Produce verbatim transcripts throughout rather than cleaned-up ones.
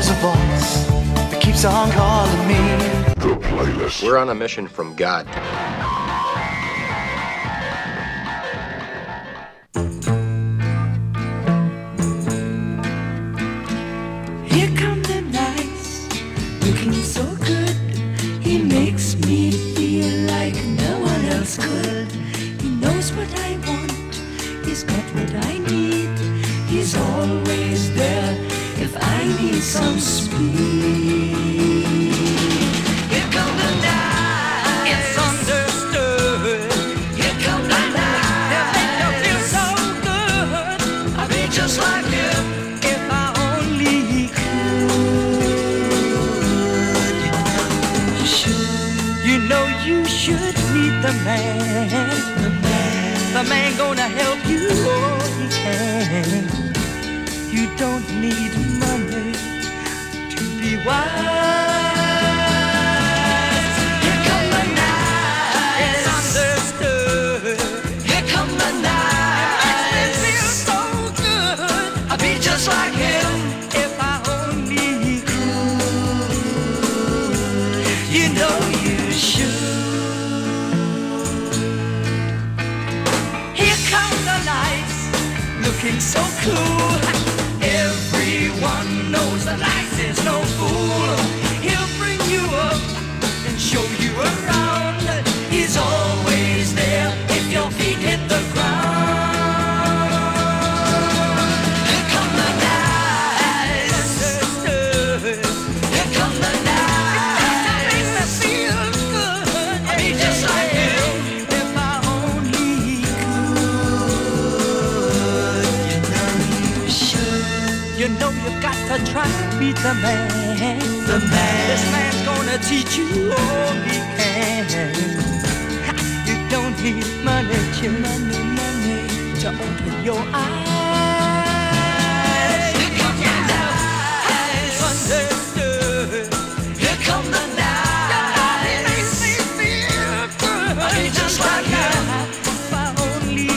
there's a voice that keeps on calling me. The Playlist. We're on a mission from God. Here come the nights, looking so good. He makes me feel like no one else could. He knows what I want, he's got what I need. He's always there if I need some speed. Here come the night, it's understood. Here come the night, they make you feel so good. I'll be just like him if I only could. You should, you know you should meet the man. The man, the man gonna help you all he can. You don't need money to be wise. Here come the night, it's understood. Here come the night, it makes me feel so good. I'll be just like him if I only could. You know you should. Here come the nights, looking so cool. Everyone knows that life is no fool. He'll bring you up and show you around. He's always there if your feet hit the ground. Here come the nights, here come the nights. It makes me feel good. I'll be just like him if I only could. You know you should. You know you've got to try to be the man. The man. This man's gonna teach you all he can. Ha, you don't need money, Jim. Money, money to open your eyes. Here come the night, understood. Here come the night. It makes me feel good. I'll be just like him if I only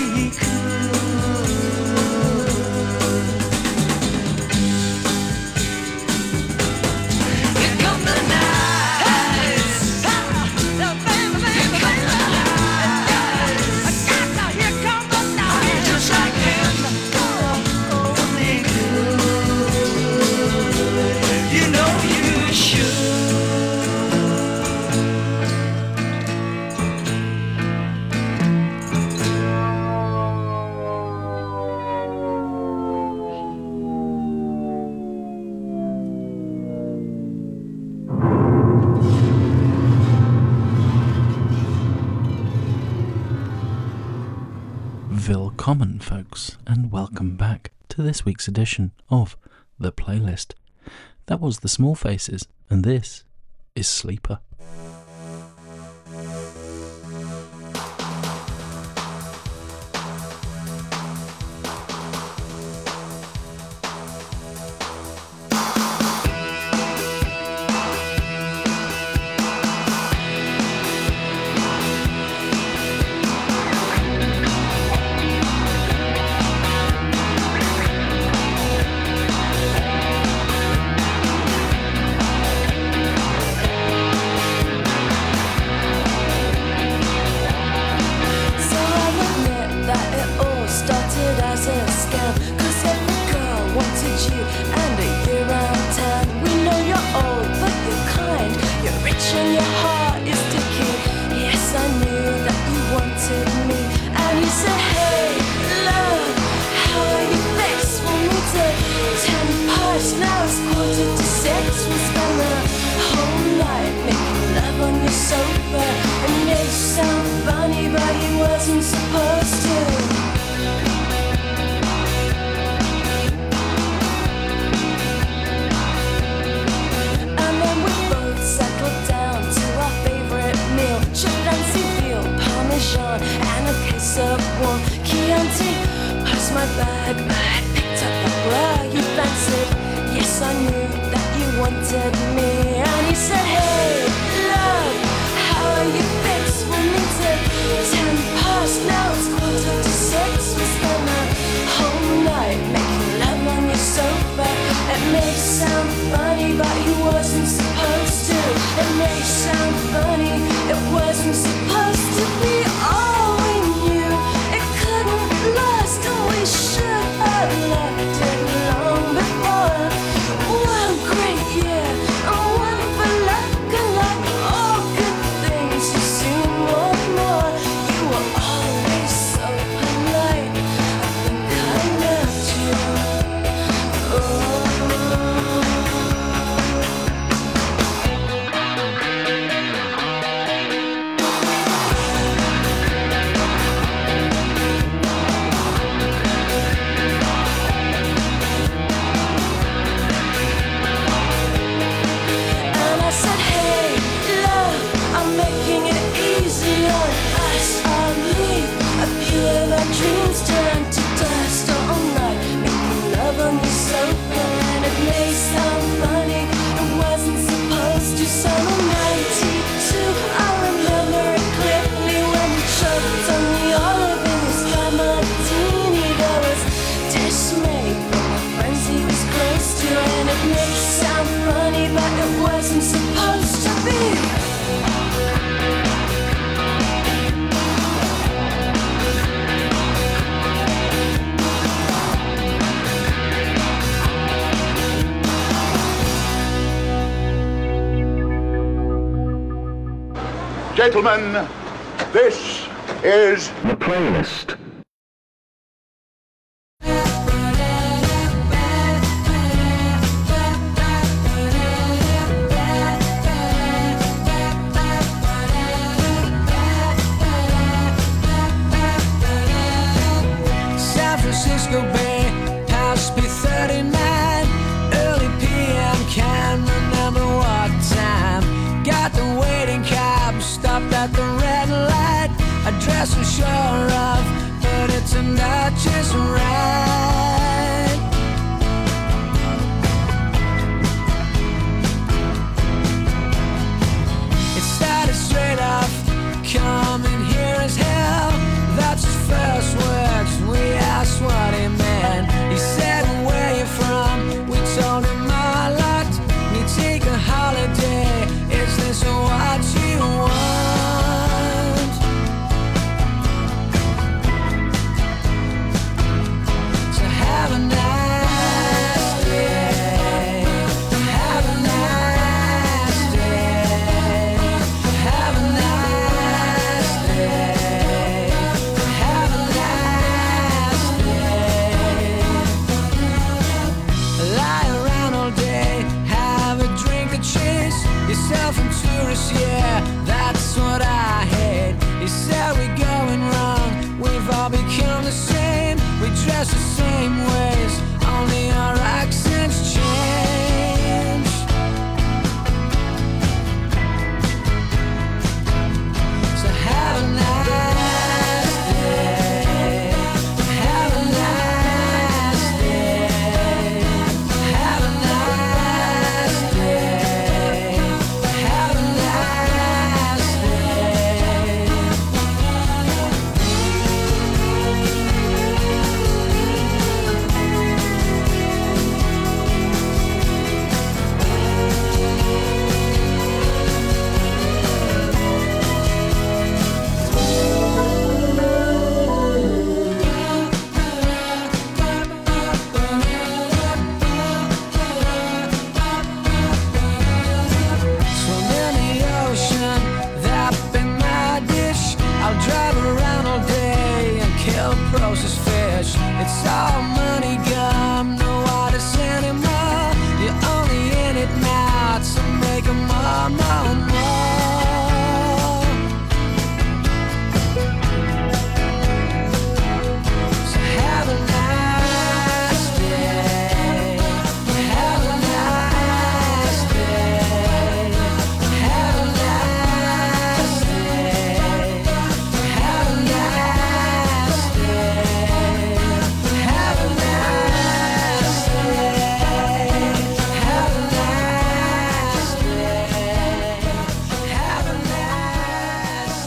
Willkommen, folks, and welcome back to this week's edition of The Playlist. That was The Small Faces, and this is Sleeper. It may sound funny gentlemen, this is The Playlist. San Francisco Bay, past B thirty-nine, early P M, can't remember what time. Got the waiting cab, stopped at the red light. Address was sure of, but it turned out just right. It started straight off, coming here as hell. That's his first words, we asked what he meant. He said, where you from? We told him a lot. We take a holiday, is this what you want? So have a nice day, have a nice day, have a nice day, have a nice day. Lie around all day, have a drink or chase yourself and tourists, yeah, that's what I hate. He said we're going wrong, we've all become the same. We dress the same ways, only our accents change. So have a nice day, have a nice day, have a nice day, have a nice day. Swim in the ocean, that be my dish. I'll drive around all day and kill processed fish. It's all money gum, no artists anymore. You're only in it now to make 'em more, more, more. So have a nice day, have a nice day, have a nice day, have a nice day, have a nice day, have a nice day, have a nice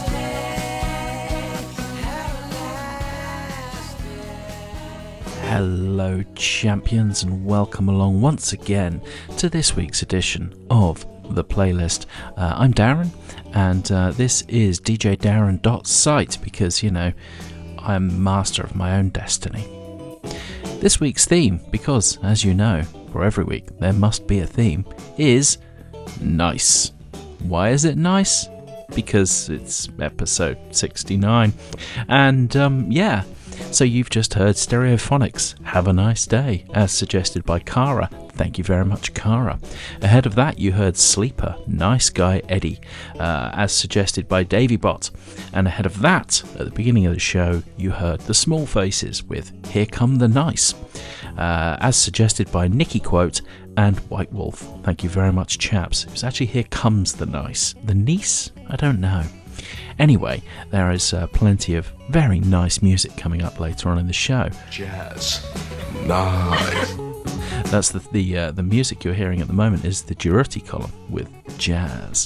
day, have a nice day. Hello, champions, and welcome along once again to this week's edition of The Playlist. Uh, I'm Darren, and uh, this is d j darren dot site because, you know, I'm master of my own destiny. This week's theme, because, as you know, for every week there must be a theme, is nice. Why is it nice? Because it's episode sixty-nine. And, um, yeah, so you've just heard Stereophonics, Have a Nice Day, as suggested by Cara. Thank you very much, Cara. Ahead of that, you heard Sleeper, Nice Guy Eddie, uh, as suggested by Davybot. And ahead of that, at the beginning of the show, you heard The Small Faces with Here Come the Nice, uh, as suggested by Nicky Quote and White Wolf. Thank you very much, chaps. It was actually Here Comes the Nice. The niece? I don't know. Anyway, there is uh, plenty of very nice music coming up later on in the show. jazz. Nice. That's the the, uh, the music you're hearing at the moment is the Durutti column with Jazz.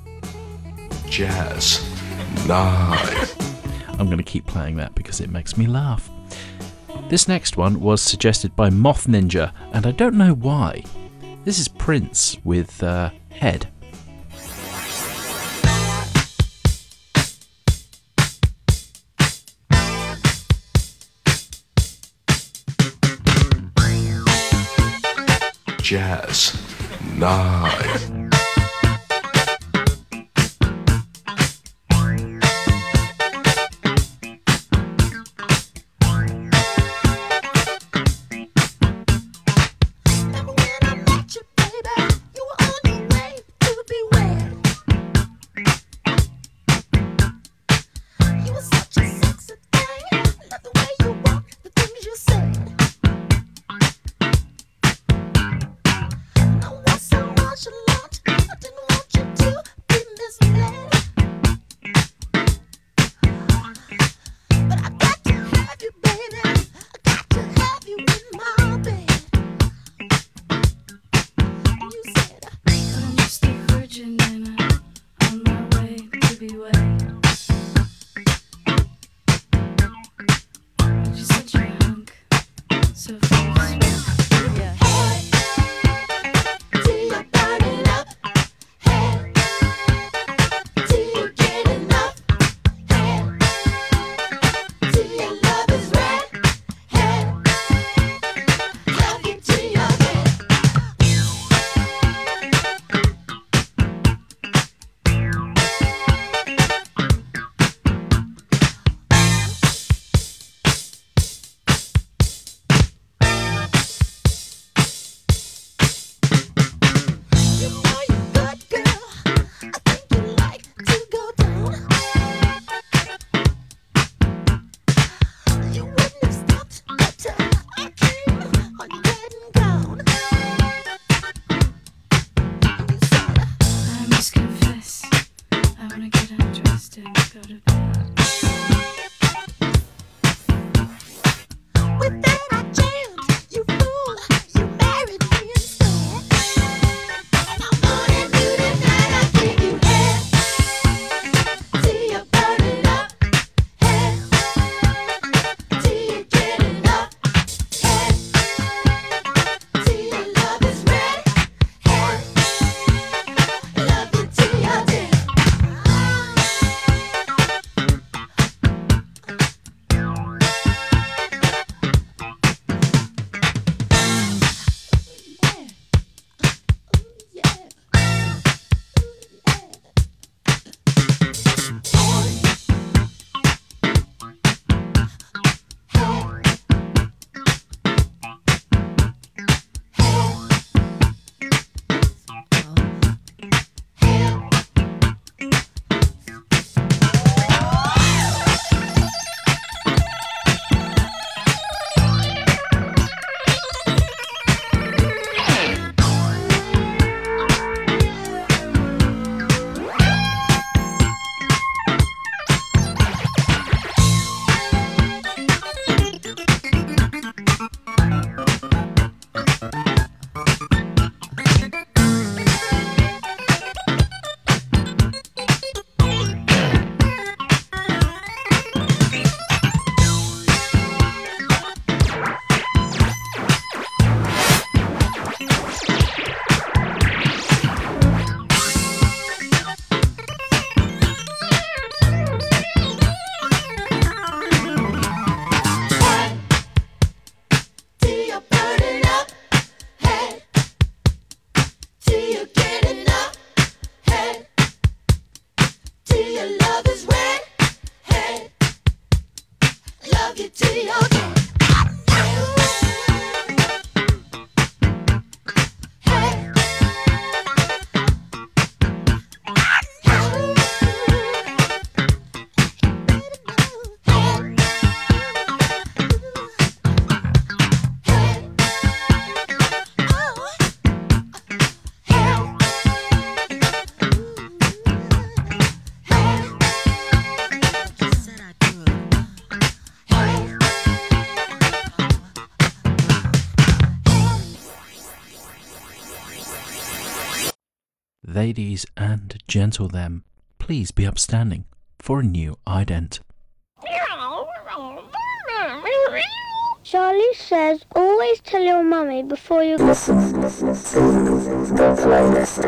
Jazz. Nice. I'm going to keep playing that because it makes me laugh. This next one was suggested by Moth Ninja, and I don't know why. This is Prince with uh, Head. Jazz. Nice. ladies and gentlemen, please be upstanding for a new ident. Charlie says, always tell your mummy before you listen. The playlist.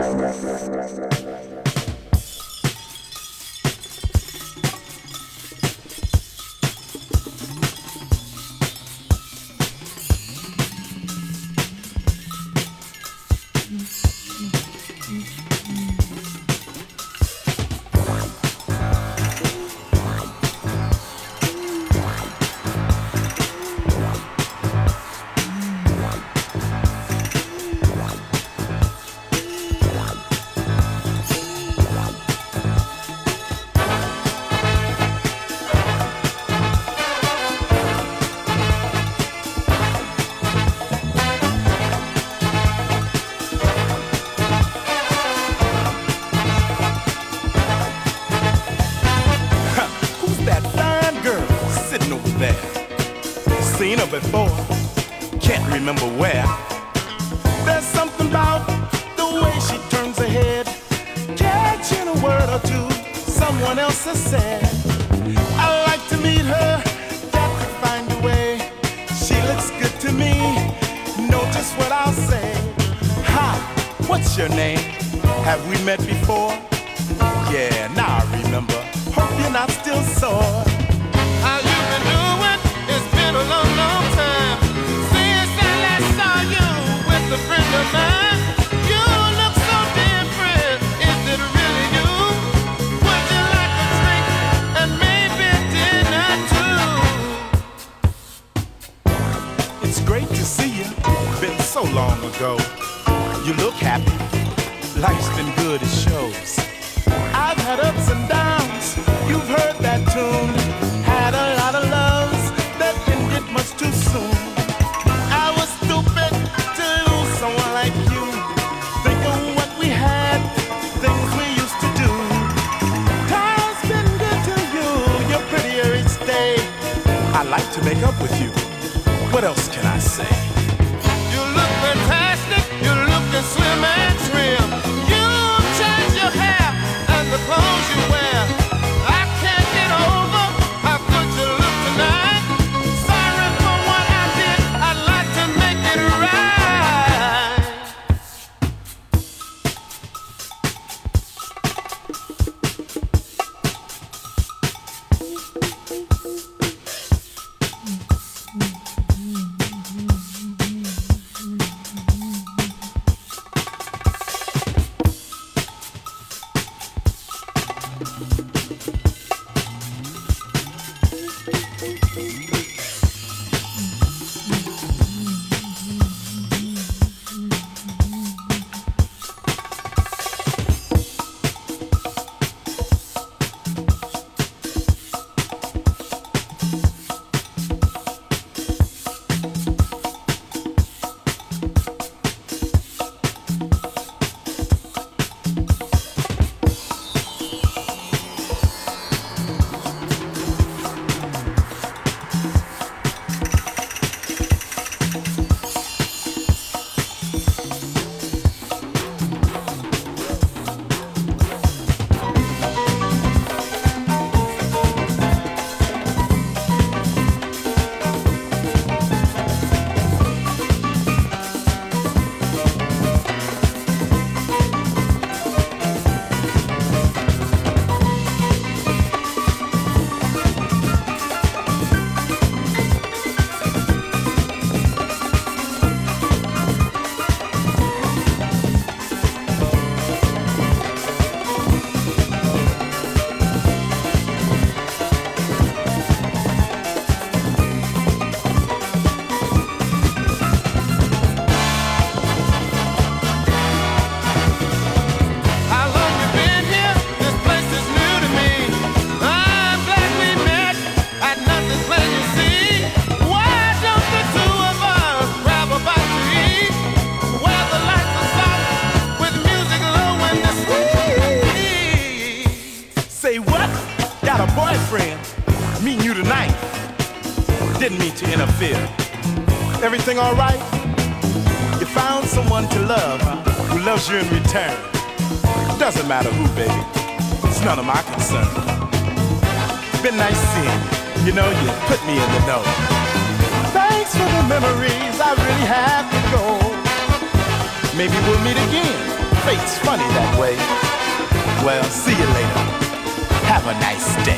Before, can't remember where. There's something about the way she turns her head, catching a word or two someone else has said. I like to meet her, got to find a way. She looks good to me, know just what I'll say. Hi, what's your name? Have we met before? Yeah, now I remember. Hope you're not still sore. How you been doing? It's been a long, long time since I last saw you with a friend of mine. You look so different. Is it really you? Would you like a drink and maybe dinner too? It's great to see you. Been so long ago. You look happy. Life's been good, it shows. I've had ups and downs. You've heard that tune. Had a lot of loves that didn't get much too soon. I was stupid to lose someone like you. Think of what we had, things we used to do. Time's been good to you. You're prettier each day. I like to make up with you. What else can I say? You look fantastic. You're looking slim and trim. You change your hair and the clothes you wear. I can't get over how good you look tonight. Sorry for what I did. I'd like to make it right. Didn't mean to interfere. Everything all right? You found someone to love, huh? Who loves you in return. Doesn't matter who, baby. It's none of my concern. Been nice seeing you. You know, you put me in the know. Thanks for the memories. I really have to go. Maybe we'll meet again. Fate's funny that way. Well, see you later. Have a nice day.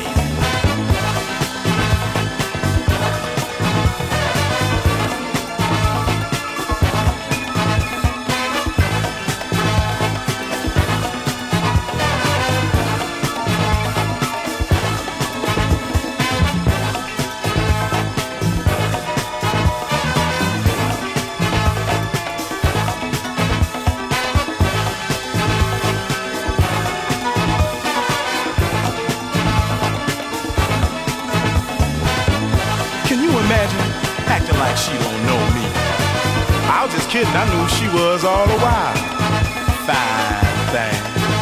She don't know me. I was just kidding, I knew who she was all the while. Fine thing.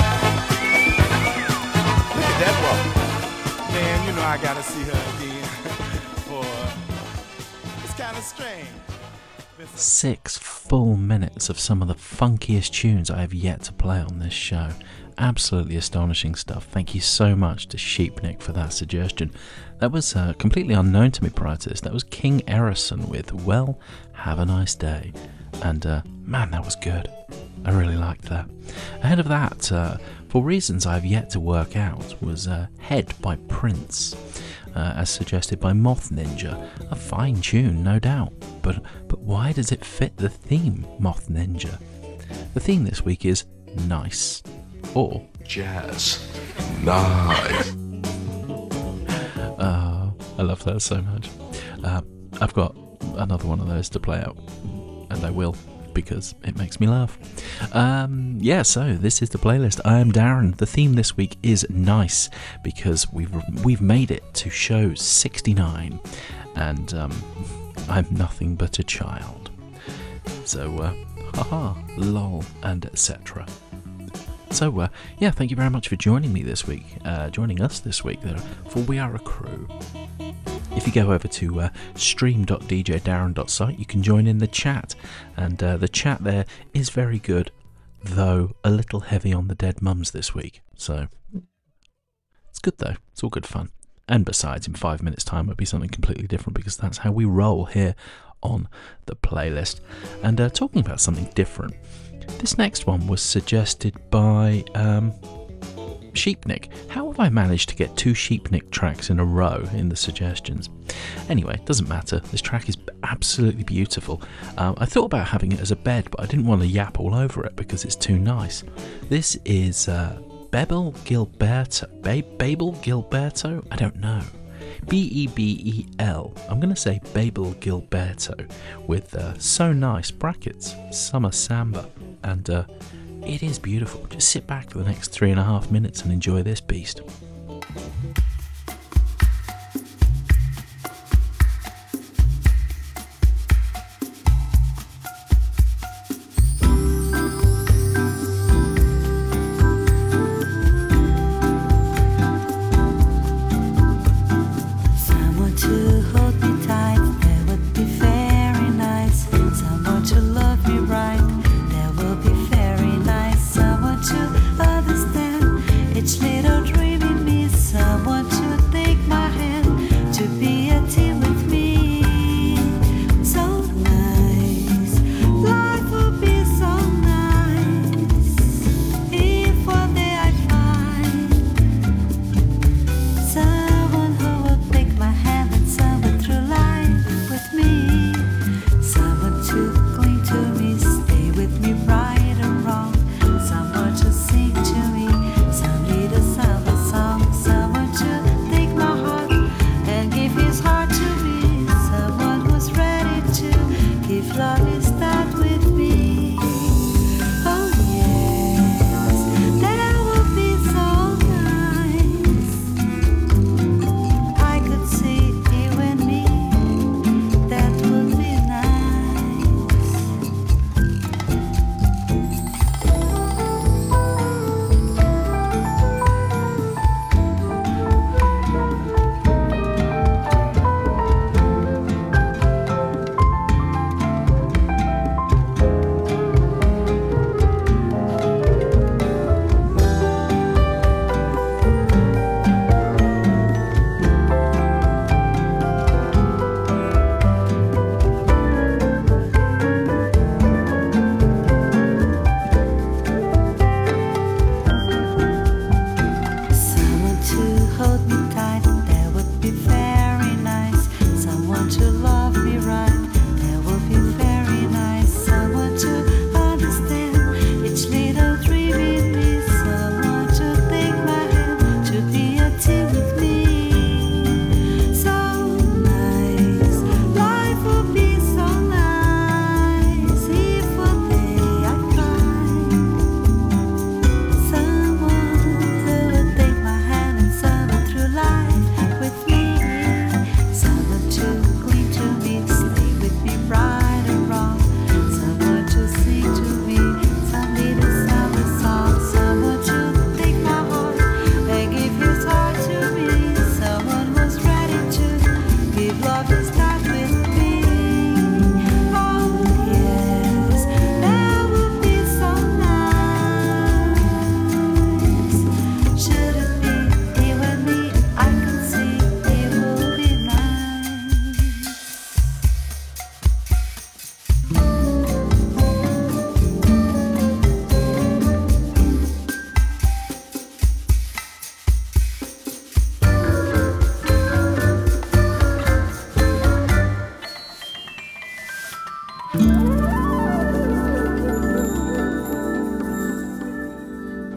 Look at that walk. Man, you know I gotta see her again. Boy, it's kinda strange. Six full minutes of some of the funkiest tunes I have yet to play on this show. Absolutely astonishing stuff. Thank you so much to Sheepnik for that suggestion. That was uh, completely unknown to me prior to this. That was King Erison with Well, Have a Nice Day. And uh, man, that was good. I really liked that. Ahead of that, uh, for reasons I've yet to work out, was uh, Head by Prince, uh, as suggested by Moth Ninja. A fine tune, no doubt. But, but why does it fit the theme, Moth Ninja? The theme this week is nice. Or jazz. Nice. Uh, I love that so much. Uh, I've got another one of those to play out, and I will, because it makes me laugh. Um, yeah, so this is the playlist. I am Darren. The theme this week is nice, because we've we've made it to show sixty-nine, and um, I'm nothing but a child. So, uh, haha, lol, and et cetera. So, uh, yeah, thank you very much for joining me this week, uh, joining us this week, there, for We Are a Crew. If you go over to uh, stream dot d j darren dot site, you can join in the chat, and uh, the chat there is very good, though a little heavy on the dead mums this week, so it's good though, it's all good fun. And besides, in five minutes time it'll be something completely different, because that's how we roll here on the playlist. And uh, talking about something different, this next one was suggested by um, Sheepnik. How have I managed to get two Sheepnik tracks in a row in the suggestions? Anyway, it doesn't matter. This track is absolutely beautiful. Um, I thought about having it as a bed, but I didn't want to yap all over it because it's too nice. This is uh, Bebel Gilberto. Ba- Babel Gilberto? I don't know. B E B E L. I'm going to say Babel Gilberto with uh, So Nice, brackets, Summer Samba. And uh, it is beautiful. Just sit back for the next three and a half minutes and enjoy this beast.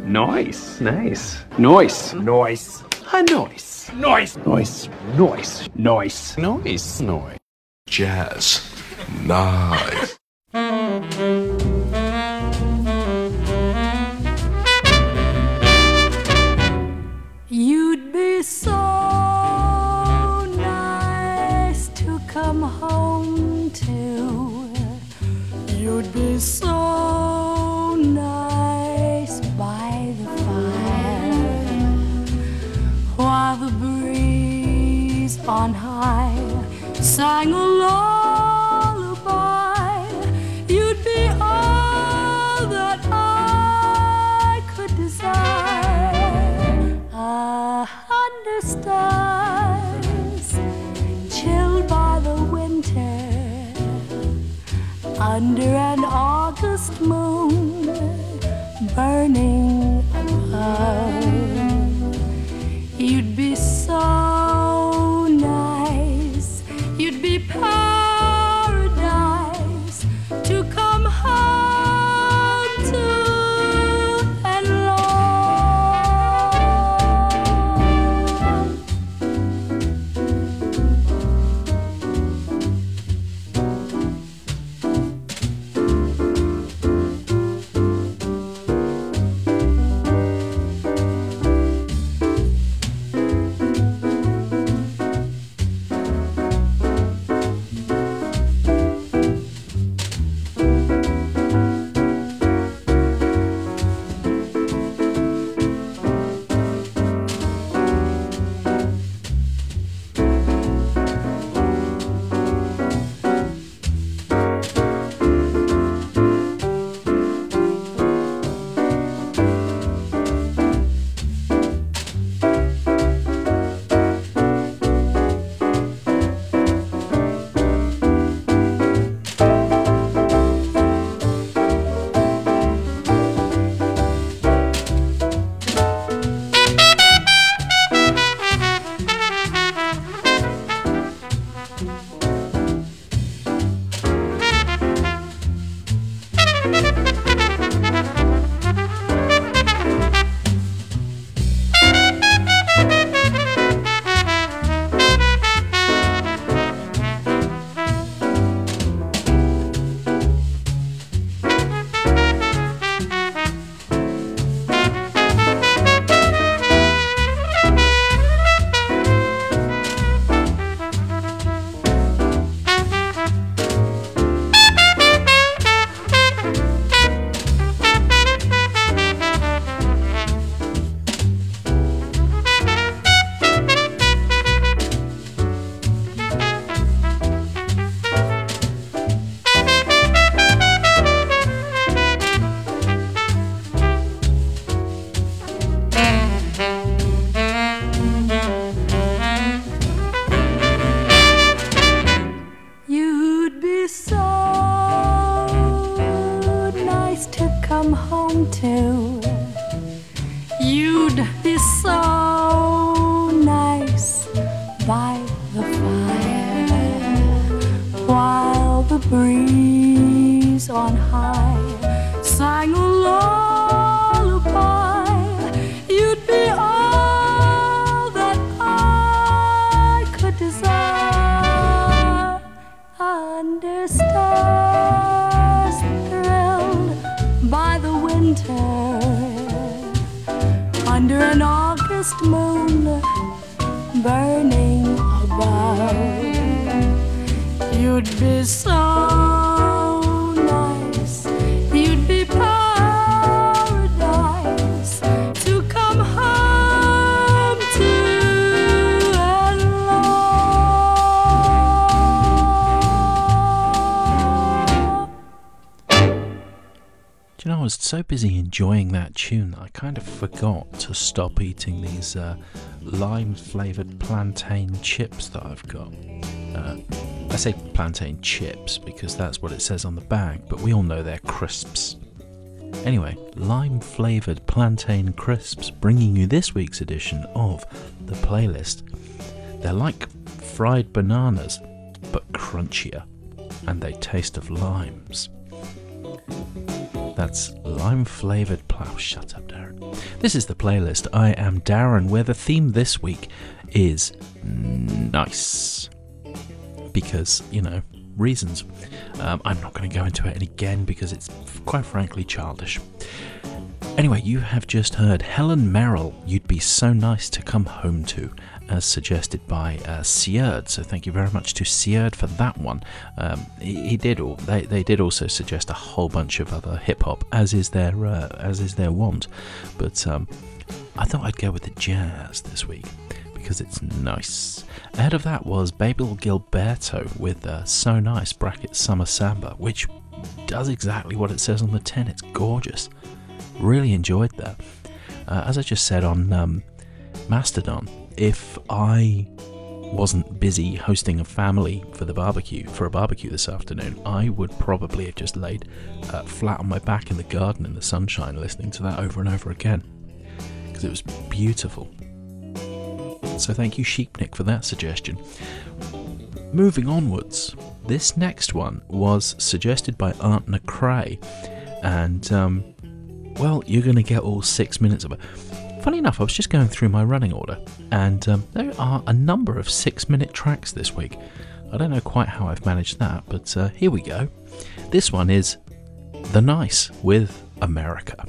Nice. Nice. Nice. Nice. Ah, nice. Nice. Nice. Nice. Nice. Nice. Nice. Jazz. Nice. You'd be so nice to come home to. You'd be so nice by the fire while the breeze on high sang a lullaby. You'd be all that I could desire. Under stars, chilled by the winter, under an August moon, burning above. You'd be so nice, you'd be paradise to come home to and love. You'd be so nice to come home to. You'd be so nice by the fire while the breeze on high sang a lullaby. You'd be all that I could desire. Under stars thrilled by the winter, under an August moon burning above. You'd be so nice, you'd be paradise to come home to and love. Do you know, I was so busy enjoying that tune that I kind of forgot to stop eating these uh, lime-flavoured plantain chips that I've got. Uh, I say plantain chips because that's what it says on the bag, but we all know they're crisps. Anyway, lime-flavoured plantain crisps, bringing you this week's edition of the playlist. They're like fried bananas, but crunchier, and they taste of limes. That's lime-flavoured plough. Shut up, Darren. This is the playlist. I am Darren, where the theme this week is nice. Because, you know, reasons. Um, I'm not going to go into it again because it's quite frankly childish. Anyway, you have just heard Helen Merrill, You'd Be So Nice to Come Home To, as suggested by uh, Seard. So thank you very much to Seard for that one. Um, he, he did all. They, they did also suggest a whole bunch of other hip hop, as is their uh, as is their wont. But um, I thought I'd go with the jazz this week because it's nice. Ahead of that was Babel Gilberto with uh, So Nice bracket Summer Samba, which does exactly what it says on the tin. It's gorgeous. Really enjoyed that. Uh, as I just said on um, Mastodon, if I wasn't busy hosting a family for the barbecue, for a barbecue this afternoon, I would probably have just laid uh, flat on my back in the garden in the sunshine listening to that over and over again, because it was beautiful. So thank you, Sheepnick, for that suggestion. Moving onwards, this next one was suggested by Aunt Nacray, and um, well, you're going to get all six minutes of it. Funny enough, I was just going through my running order, and um, there are a number of six-minute tracks this week. I don't know quite how I've managed that, but uh, here we go. This one is The Nice with America.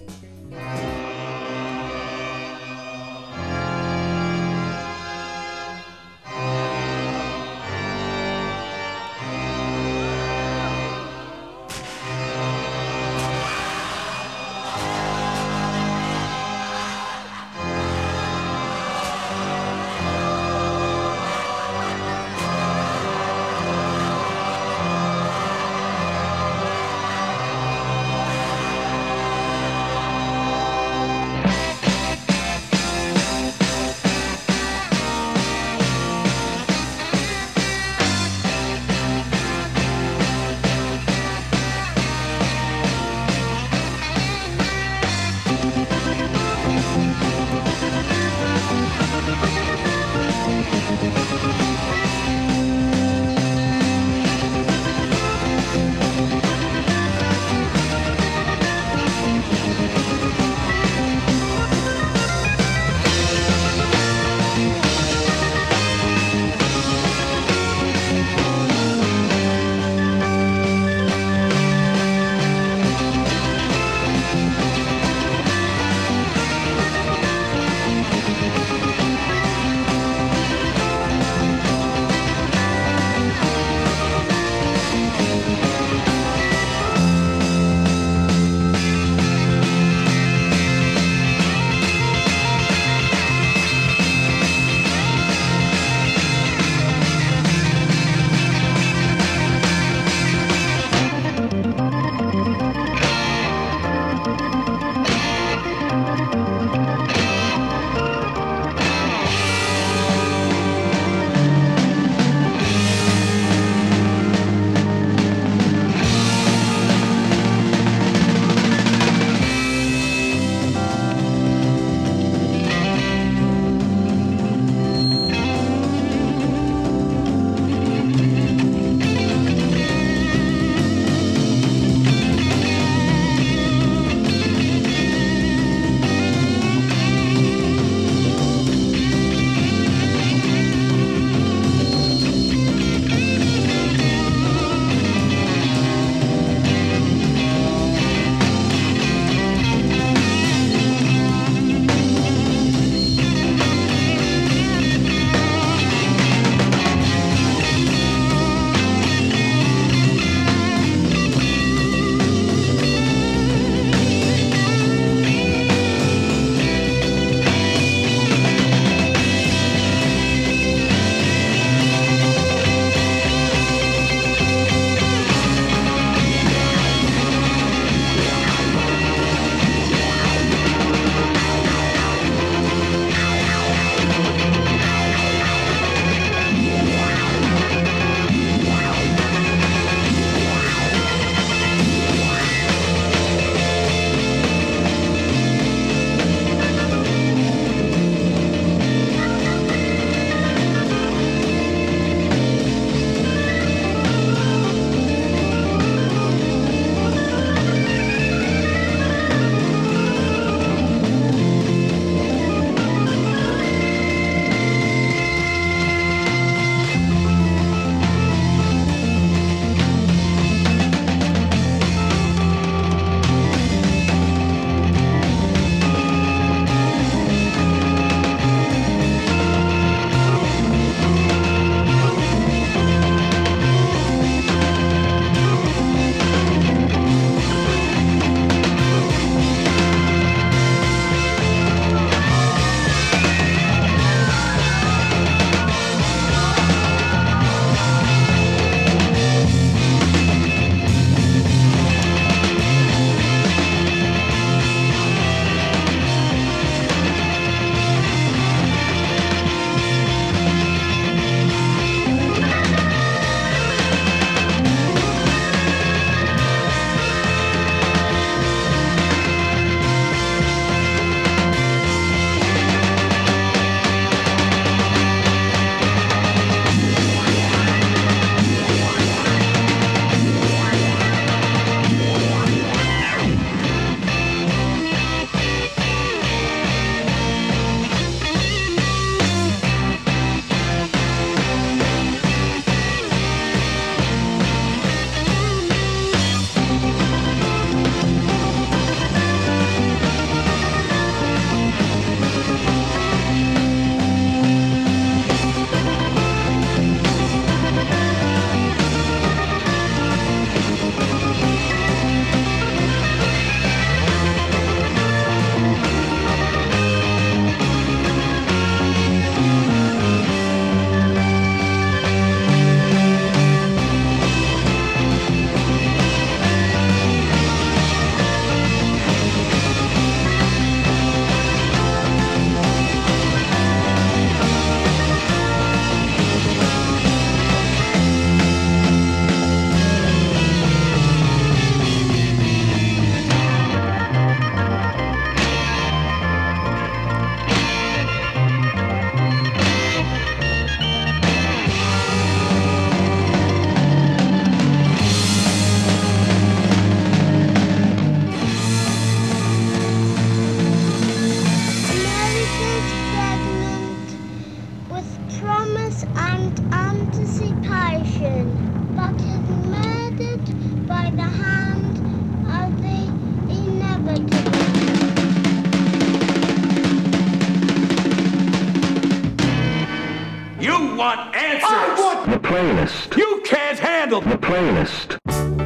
playlist. You can't handle The playlist.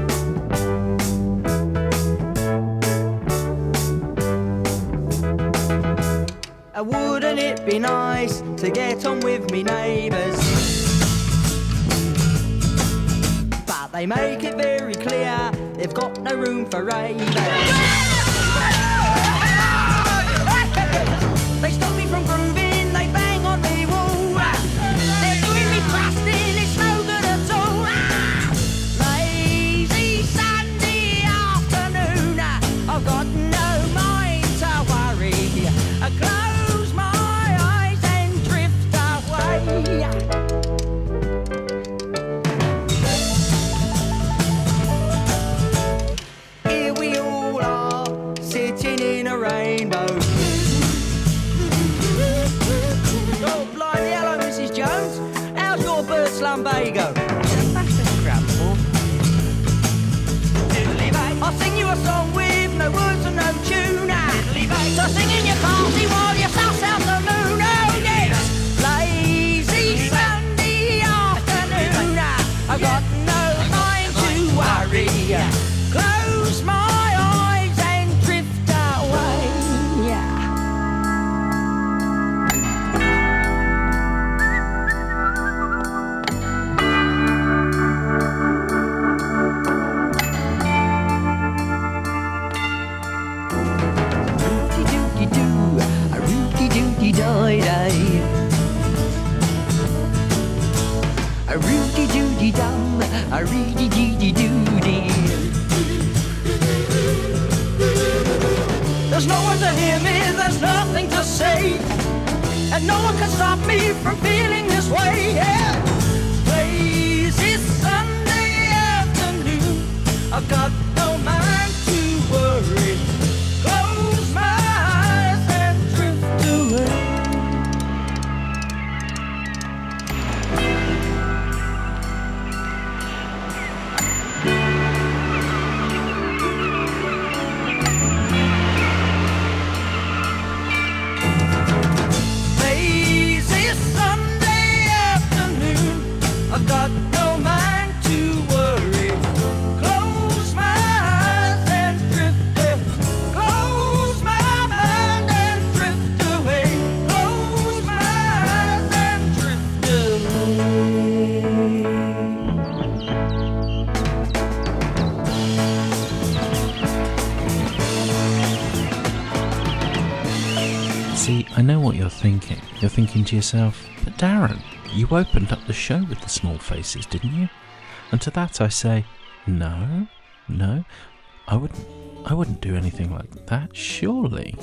Uh, Wouldn't it be nice to get on with me neighbours? But they make it very clear they've got no room for ravers. They stop me from grooving, they bang on me wall. They're doing me busting, it's no good at all. Lazy Sunday afternoon, I've got no mind to worry. I close my eyes and drift away. Here we all are, sitting in a rainbow. Oh, blimey, hello, Missus Jones. How's your bird slumbago? I'll sing you a song with no words and no tune. So sing in your party while you suss out the moon. Oh, yes. Lazy Sunday afternoon. I've got no mind to worry. Close my eyes and drift away. Rooty-dooty-doo, a rooty-dooty-doy-day. A rooty-dooty-dum, a rooty-dooty-doo-dee. There's no one to hear me, there's nothing to say, and no one can stop me from feeling this way. Yeah. Lazy Sunday afternoon, I've got no mind to worry. Close my eyes and drift away. Lazy Sunday afternoon, I've got no mind to worry. Close my eyes and drift away. Close my mind and drift away. Close my eyes and drift See, I know what you're thinking. You're thinking to yourself, but Darren, you opened up the show with the Small Faces, didn't you? And to that I say, no, no, I wouldn't, I wouldn't do anything like that, surely.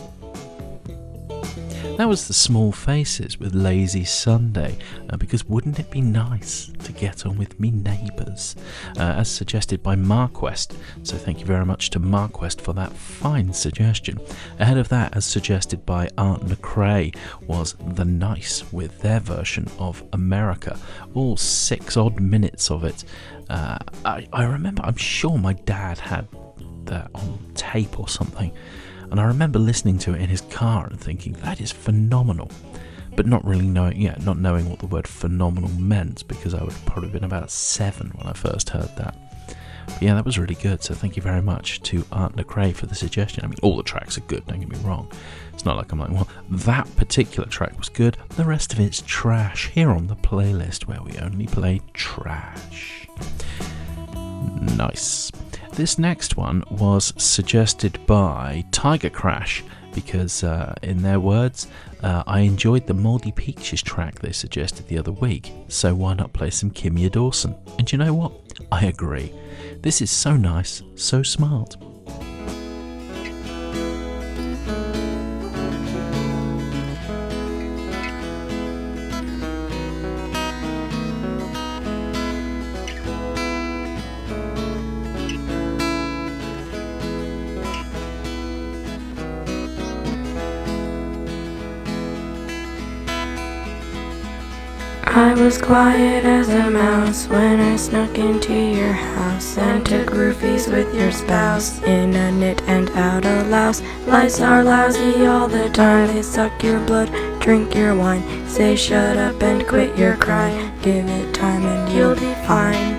That was the Small Faces with Lazy Sunday, uh, because wouldn't it be nice to get on with me neighbours, uh, as suggested by Marquest. So thank you very much to Marquest for that fine suggestion. Ahead of that, as suggested by Art Lecrae, was The Nice with their version of America, all six odd minutes of it. Uh, I, I remember, I'm sure my dad had that on tape or something. And I remember listening to it in his car and thinking, that is phenomenal. But not really knowing, yeah, not knowing what the word phenomenal meant, because I would have probably been about seven when I first heard that. But yeah, that was really good. So thank you very much to Art Lecrae for the suggestion. I mean, all the tracks are good, don't get me wrong. It's not like I'm like, well, that particular track was good, the rest of it's trash, here on the playlist where we only play trash. Nice. This next one was suggested by Tiger Crash because, uh, in their words, uh, I enjoyed the Mouldy Peaches track they suggested the other week, so why not play some Kimya Dawson? And you know what? I agree. This is so nice, so smart. I was quiet as a mouse when I snuck into your house and took roofies with your spouse in a knit and out a louse. Lights are lousy all the time, they suck your blood, drink your wine. Say shut up and quit your crying. Give it time and you'll be fine.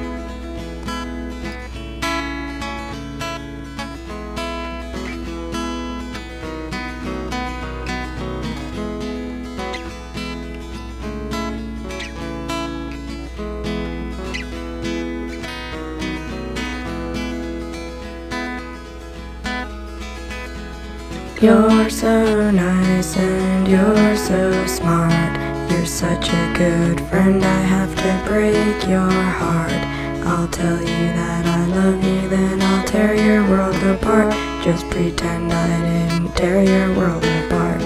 You're so nice and you're so smart. You're such a good friend, I have to break your heart. I'll tell you that I love you, then I'll tear your world apart. Just pretend I didn't tear your world apart.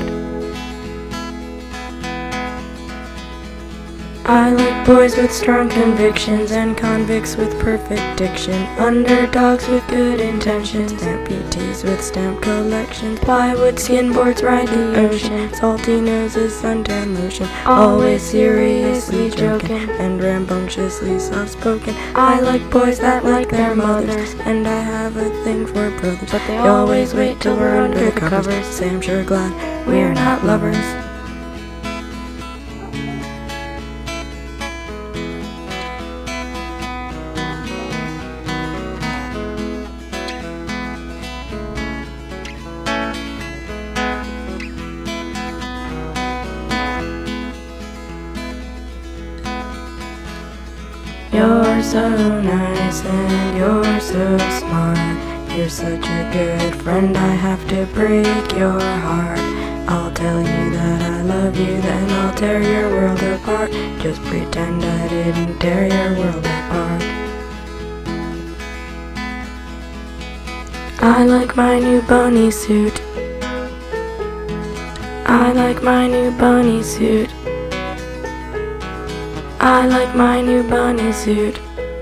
I like boys with strong convictions and convicts with perfect diction. Underdogs with good intentions, amputees with stamp collections. Plywood skin boards ride the ocean, salty noses, suntan lotion. Always seriously joking and rambunctiously soft-spoken. I like boys that like their mothers, and I have a thing for brothers. But they always wait till we're under the covers. Say I'm sure glad we're not lovers. You're so nice and you're so smart. You're such a good friend, I have to break your heart. I'll tell you that I love you, then I'll tear your world apart. Just pretend I didn't tear your world apart. I like my new bunny suit. I like my new bunny suit. I like my new bunny suit.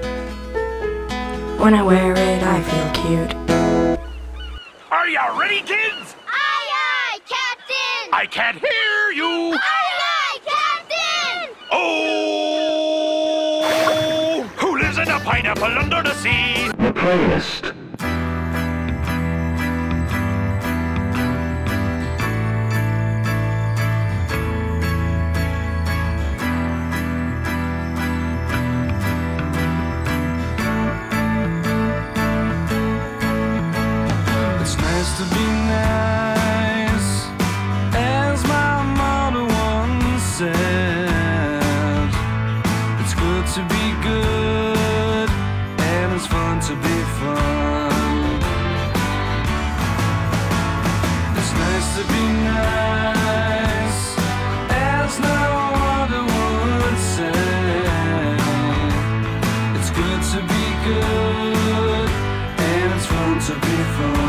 When I wear it, I feel cute. Are you ready, kids? Aye, aye, Captain! I can't hear you. Aye, aye, Captain! Oh! Who lives in a pineapple under the sea? The playlist. It's nice to be nice, as my mother once said. It's good to be good, and it's fun to be fun. It's nice to be nice, as no other would say. It's good to be good, and it's fun to be fun.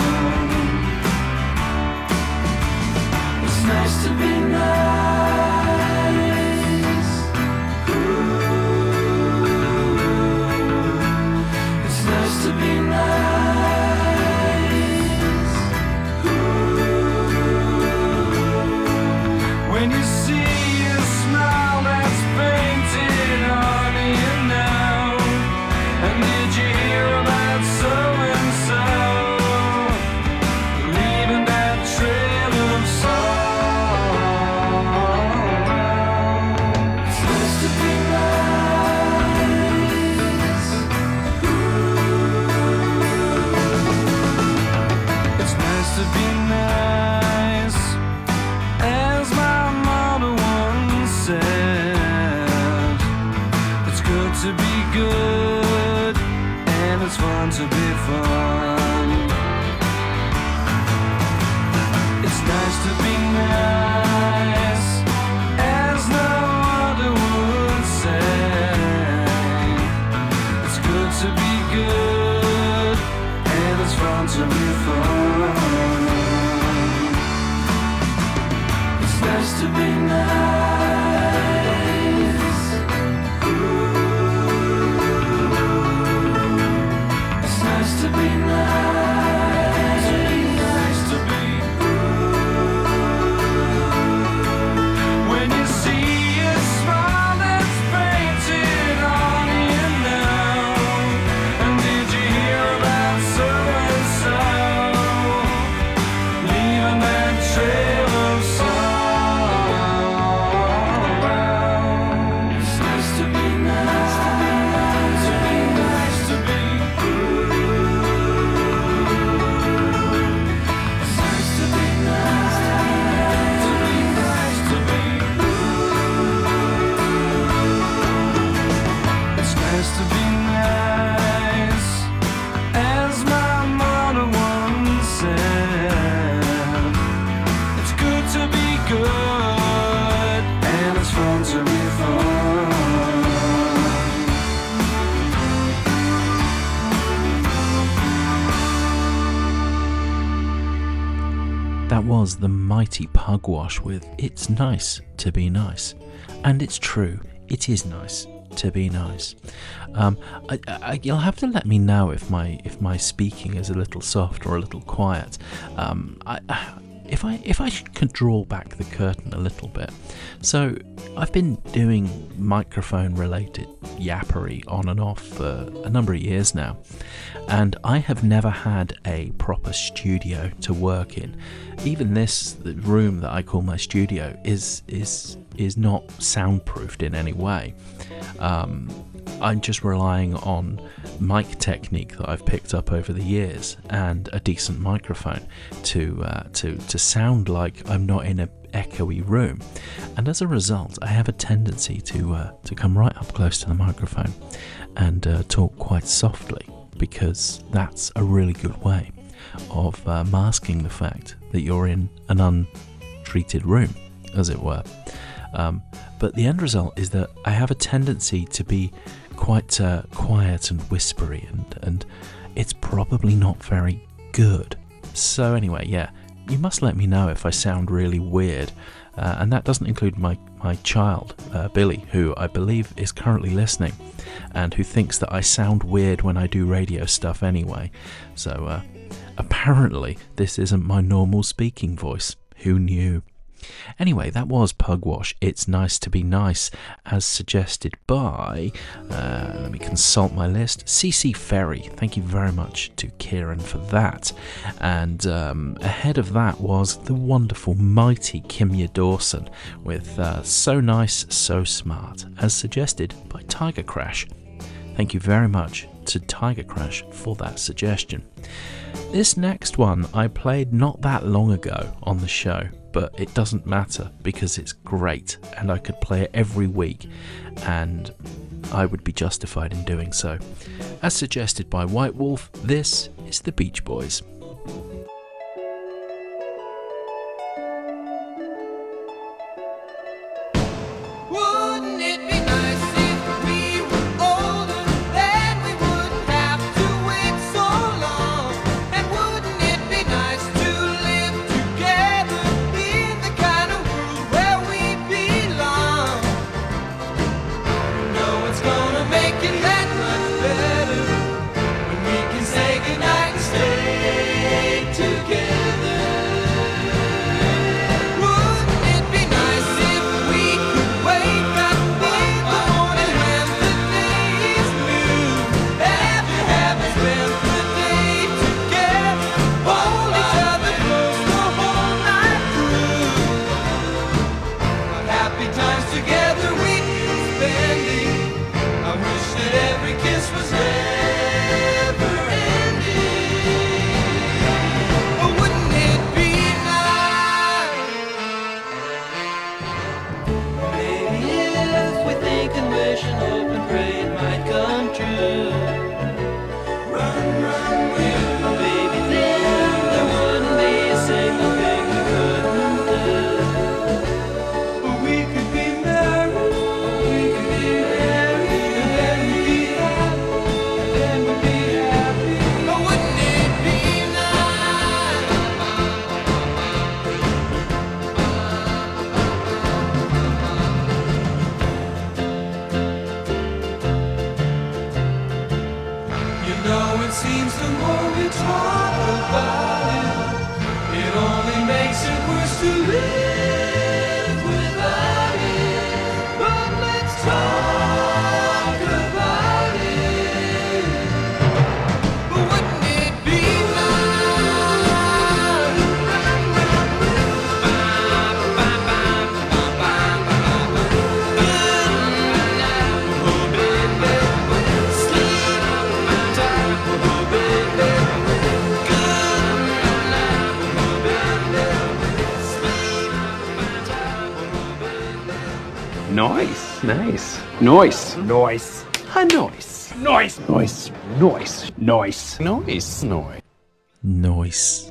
It's nice to be nice. Ooh. It's nice to be nice. Ooh. When you see a smile that's painted on you now, and did you hear about so and so? Leaving that trail of song. It's nice to be nice. Ooh. It's nice to be nice, as my mother once said. It's good to be good, and it's fun to be fun. It's nice to be nice, as no other would say. It's good to be good, and it's fun to be fun. It's nice to be nice. Ooh. It's nice to be nice. Nice to be. When you see a smile that's painted on you now, and did you hear about so and so? Leaving that trail of song. that was the mighty Pugwash with It's Nice to Be Nice. And it's true, it is nice to be nice. Um, I, I, you'll have to let me know if my if my speaking is a little soft or a little quiet. Um, I, if I if I could draw back the curtain a little bit. So I've been doing microphone related yappery on and off for a number of years now, and I have never had a proper studio to work in. Even this the room that I call my studio is is is not soundproofed in any way. Um, I'm just relying on mic technique that I've picked up over the years and a decent microphone to uh, to to sound like I'm not in an echoey room. And as a result, I have a tendency to uh, to come right up close to the microphone and uh, talk quite softly, because that's a really good way of uh, masking the fact that you're in an untreated room, as it were. Um, but the end result is that I have a tendency to be quite uh, quiet and whispery, and, and it's probably not very good. So anyway, yeah, you must let me know if I sound really weird. Uh, and that doesn't include my, my child, uh, Billy, who I believe is currently listening, and who thinks that I sound weird when I do radio stuff anyway. So uh, apparently this isn't my normal speaking voice. Who knew? Anyway, that was Pugwash, It's Nice to Be Nice, as suggested by, uh, let me consult my list, C C Ferry. Thank you very much to Kieran for that. And um, ahead of that was the wonderful, mighty Kimya Dawson with uh, So Nice, So Smart, as suggested by Tiger Crash. Thank you very much to Tiger Crash for that suggestion. This next one I played not that long ago on the show, but it doesn't matter because it's great and I could play it every week, and I would be justified in doing so. As suggested by White Wolf, this is the Beach Boys. Wouldn't it be nice if we were older, then we wouldn't have to wait so long? And wouldn't it be nice to live together in the kind of world where we belong? You know it's gonna make it that much better when we can say goodnight and stay together. Wouldn't it be nice if we could wake up in the morning when the day is new, after having spent the day together, hold each other close the whole night through? What happy times together we'd be spending. I wish that every kiss was never ending. Oh, wouldn't it be nice? Maybe if we think and wish and hope and pray it might come true. Run, run, will. Baby, then there wouldn't be a single thing we couldn't do. But we could be married, we could be married, and then we'd be happy, and then we'd be happy. Oh, wouldn't it be nice? You know it seems the more we talk about it, it only makes it worse to live without it. But let's talk about it. But wouldn't it be Nice, nice. Noise. Noise. A noise. Noise. Noise. Noise. Noise. Noise. Noise. Noise.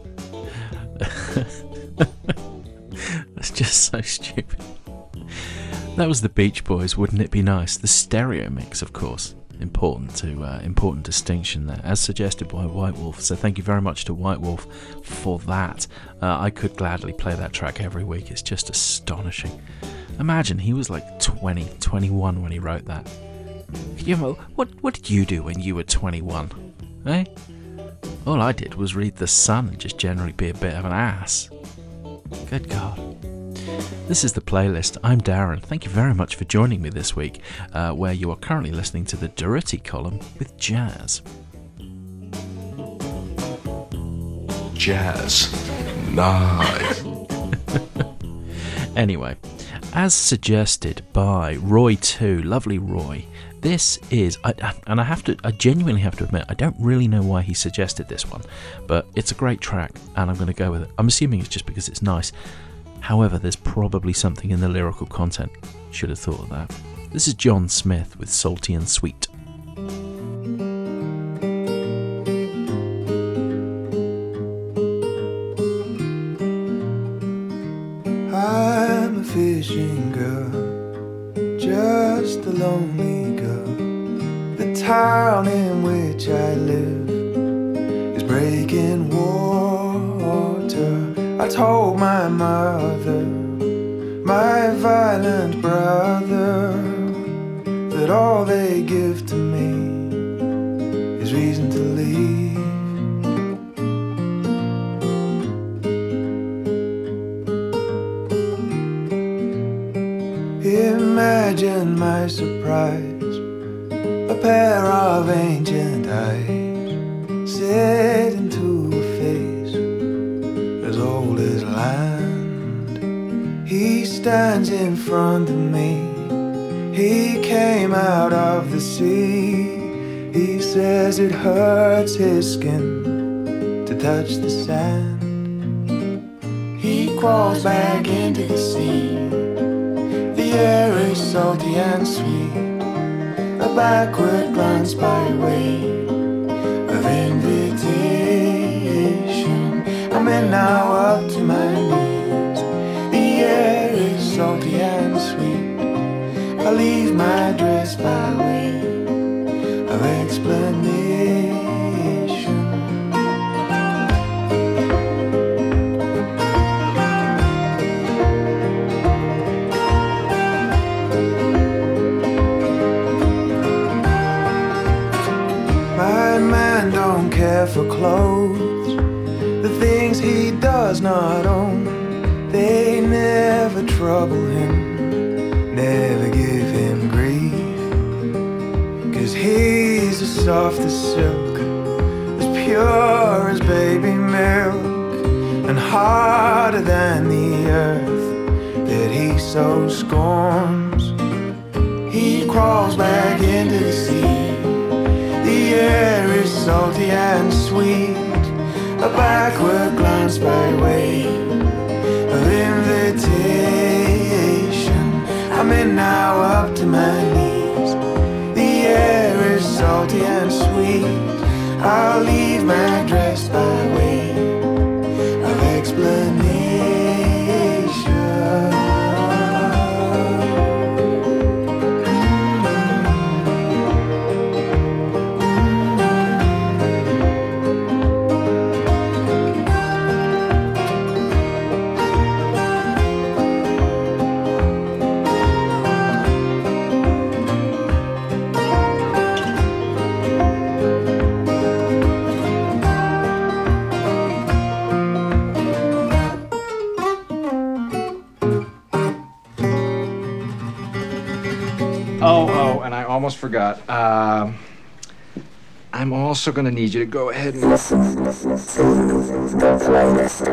That's just so stupid. That was the Beach Boys, Wouldn't It Be Nice? The stereo mix, of course. important to uh, important distinction there, as suggested by White Wolf. So thank you very much to White Wolf for that. Uh, I could gladly play that track every week. It's just astonishing. Imagine he was like twenty, twenty-one when he wrote that. You know, what what did you do when you were twenty-one? Eh? All I did was read The Sun and just generally be a bit of an ass. Good God. This is The Playlist. I'm Darren. Thank you very much for joining me this week, uh, where you are currently listening to the Dirty Column with Jazz. Jazz. Nice. Anyway, as suggested by Roy two, lovely Roy, this is, I, and I have to, I genuinely have to admit, I don't really know why he suggested this one, but it's a great track, and I'm going to go with it. I'm assuming it's just because it's nice. However, there's probably something in the lyrical content. Should have thought of that. This is John Smith with Salty and Sweet. I'm a fishing girl, just a lonely girl. The town in which I live is breaking water. I told my mother, my violent brother, that all they give to me is reason to leave. Imagine my surprise, a pair of ancient eyes set into a face as old as land. He stands in front of me, he came out of the sea. He says it hurts his skin to touch the sand. He crawls back into the sea. The air is salty and sweet, a backward glance by way of invitation. I'm in now up to my knees. The air is salty and sweet. I leave my dress by way of explanation. My man don't care for clothes, the things he does not own. They never trouble him, never give him grief, 'cause he's as soft as silk, as pure as baby milk, and harder than the earth that he so scorns. He crawls back into the sea. The air is salty and sweet, a backward glance by way of invitation. I'm in now up to my knees. The air is salty and sweet. I'll leave my dress by way of explanation. Oh, oh, and I almost forgot. Um, I'm also going to need you to go ahead and listen to the playlist.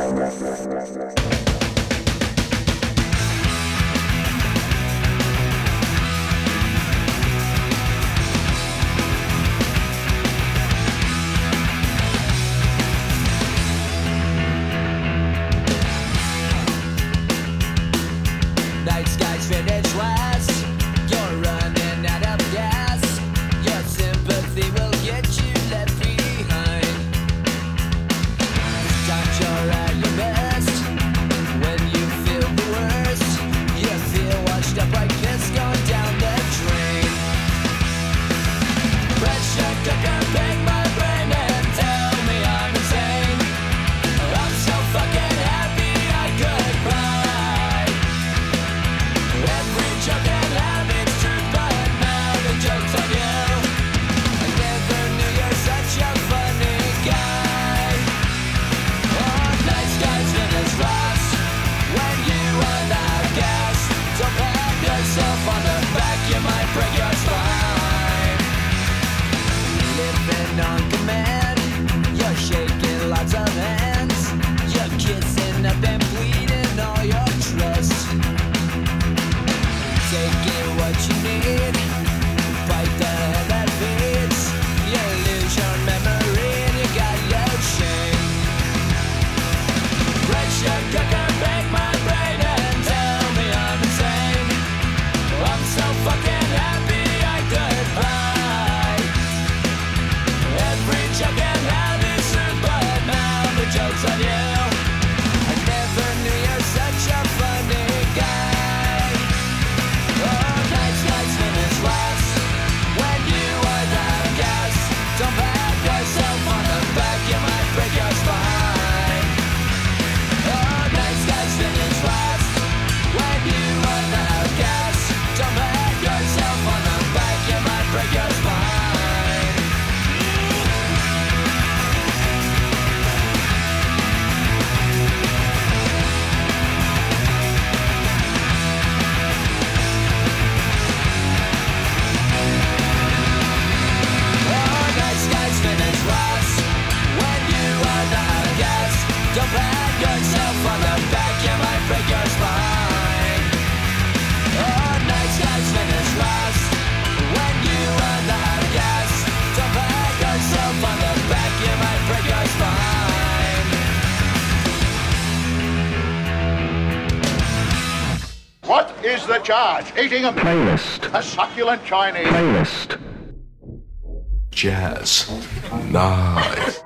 Night skies finish west. You're running out of gas. Your sympathy will get you left behind. This time you're at your best. is the charge. Eating a Playlist. A succulent Chinese. Playlist. Jazz. Nice.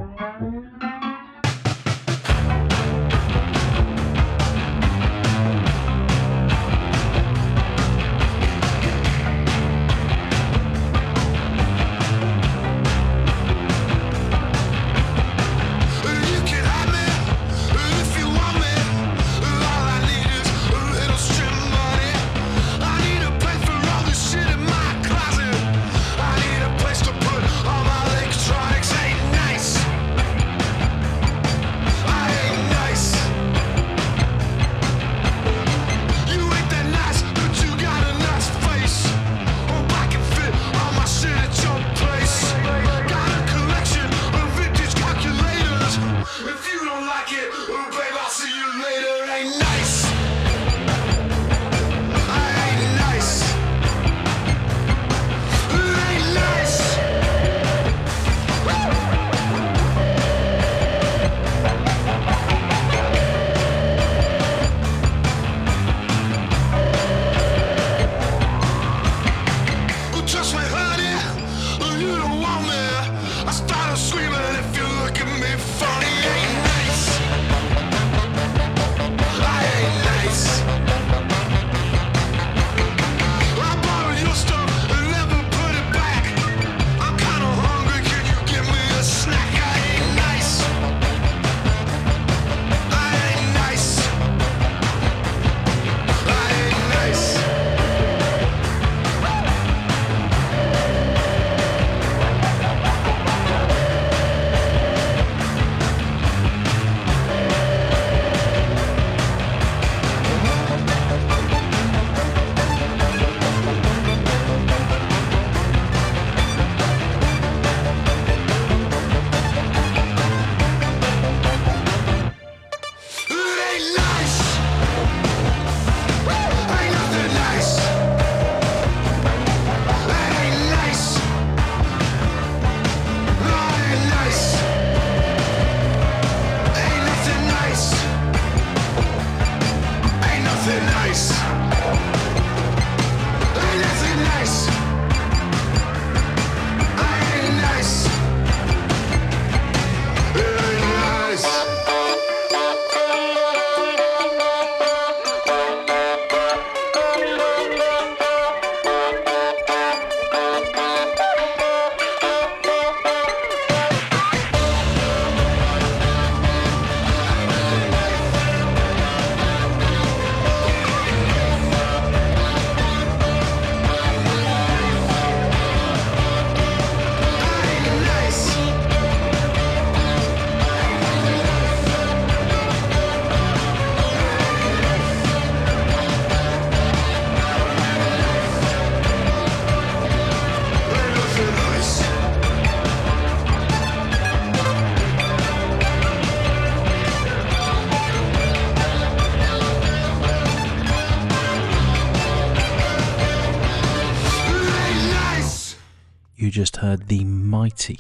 You just heard the mighty,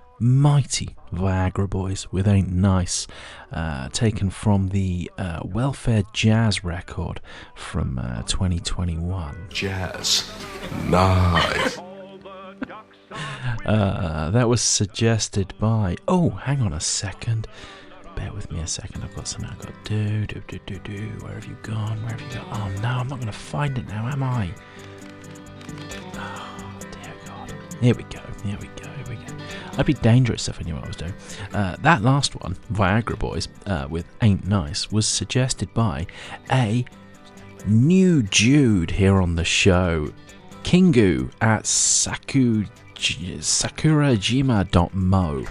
mighty Viagra Boys with Ain't Nice, uh, taken from the uh, Welfare Jazz record from uh, twenty twenty-one. Jazz. Nice. uh, that was suggested by... Oh, hang on a second. Bear with me a second. I've got something I've got to do. Do, do, do, do. Where have you gone? Where have you gone? Oh, no, I'm not going to find it now, am I? Here we go, here we go, here we go. I'd be dangerous if I knew what I was doing. Uh, that last one, Viagra Boys, uh, with Ain't Nice, was suggested by a new dude here on the show, Kingu at Saku, sakurajima dot mo.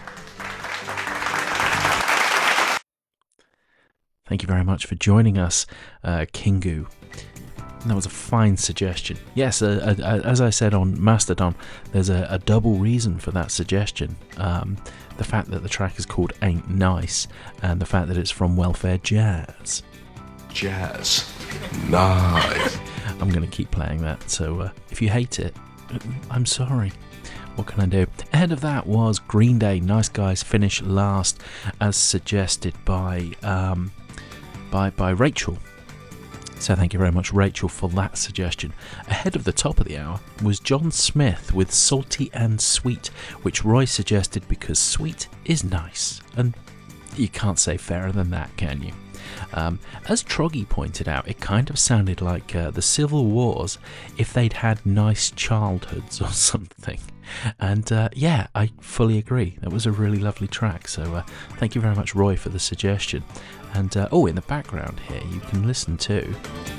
Thank you very much for joining us, uh, Kingu. That was a fine suggestion. Yes, uh, uh, as I said on Mastodon, there's a, a double reason for that suggestion. Um, the fact that the track is called Ain't Nice, and the fact that it's from Welfare Jazz. Jazz. Nice. I'm going to keep playing that, so uh, if you hate it, I'm sorry. What can I do? Ahead of that was Green Day, Nice Guys Finish Last, as suggested by um, by by Rachel. So thank you very much, Rachel, for that suggestion. Ahead of the top of the hour was John Smith with Salty and Sweet, which Roy suggested because sweet is nice, and you can't say fairer than that, can you? Um, as Troggy pointed out, it kind of sounded like uh, the Civil Wars if they'd had nice childhoods or something. And uh, yeah, I fully agree. That was a really lovely track. So uh, thank you very much, Roy, for the suggestion. And uh, oh, in the background here, you can listen to.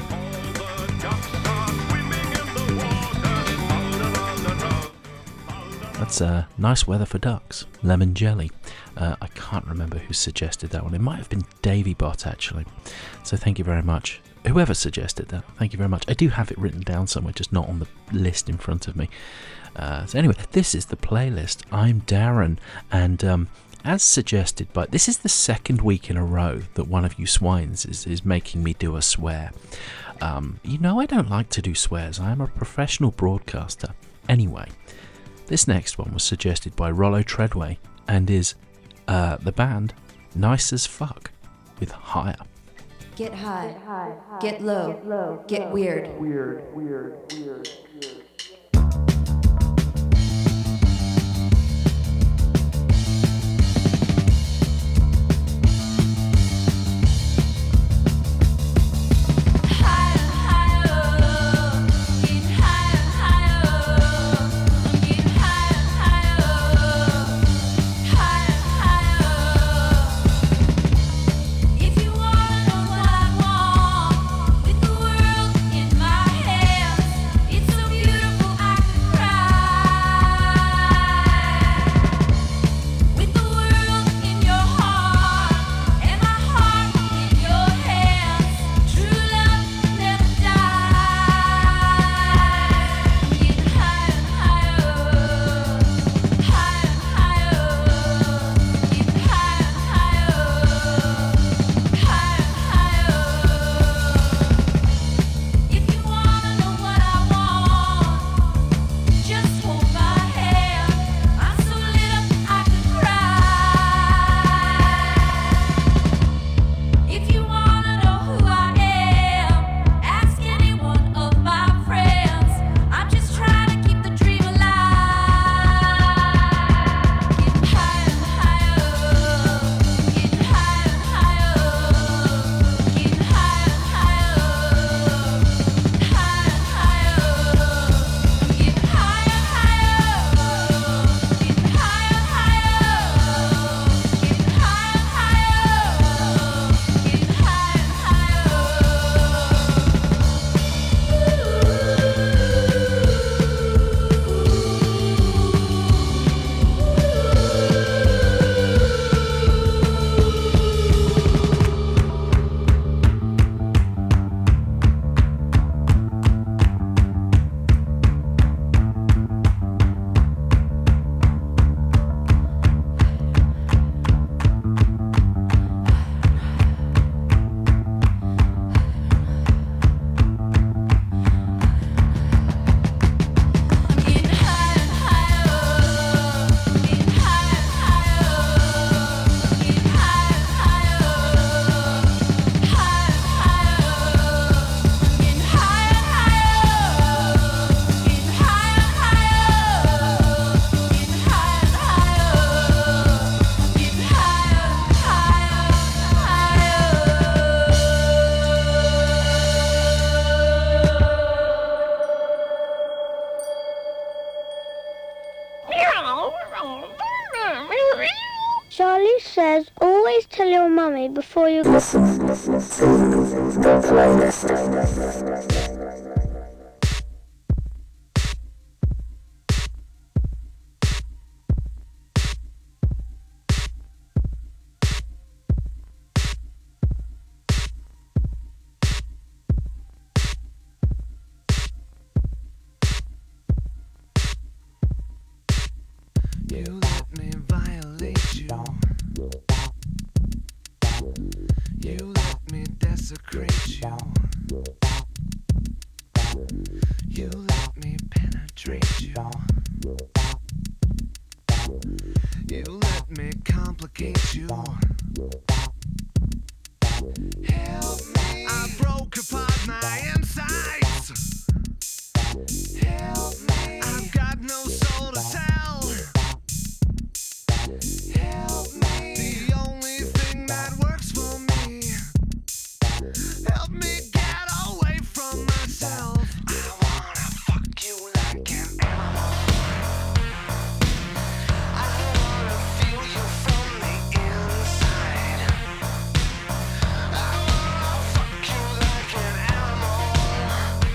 That's uh, Nice Weather for Ducks, Lemon Jelly. Uh, I can't remember who suggested that one. It might have been Davy Bot, actually. So thank you very much. Whoever suggested that, thank you very much. I do have it written down somewhere, just not on the list in front of me. Uh, so anyway, this is the playlist. I'm Darren, and um, as suggested by... This is the second week in a row that one of you swines is, is making me do a swear. Um, you know I don't like to do swears. I am a professional broadcaster. Anyway, this next one was suggested by Rollo Treadway and is uh, the band Nice as Fuck with Higher. Get high, get low, get weird. Weird, weird, weird, weird. Charlie says, always tell your mummy before you... Listen, listen, listen, the playlist. You let me violate you. You let me desecrate you. You let me penetrate you. You let me complicate you. Help me, I broke apart my insides. Help me. I've got no soul to tell. Help me. The only thing that works for me. Help me get away from myself. I wanna fuck you like an animal. I wanna feel you from the inside. I wanna fuck you like an animal.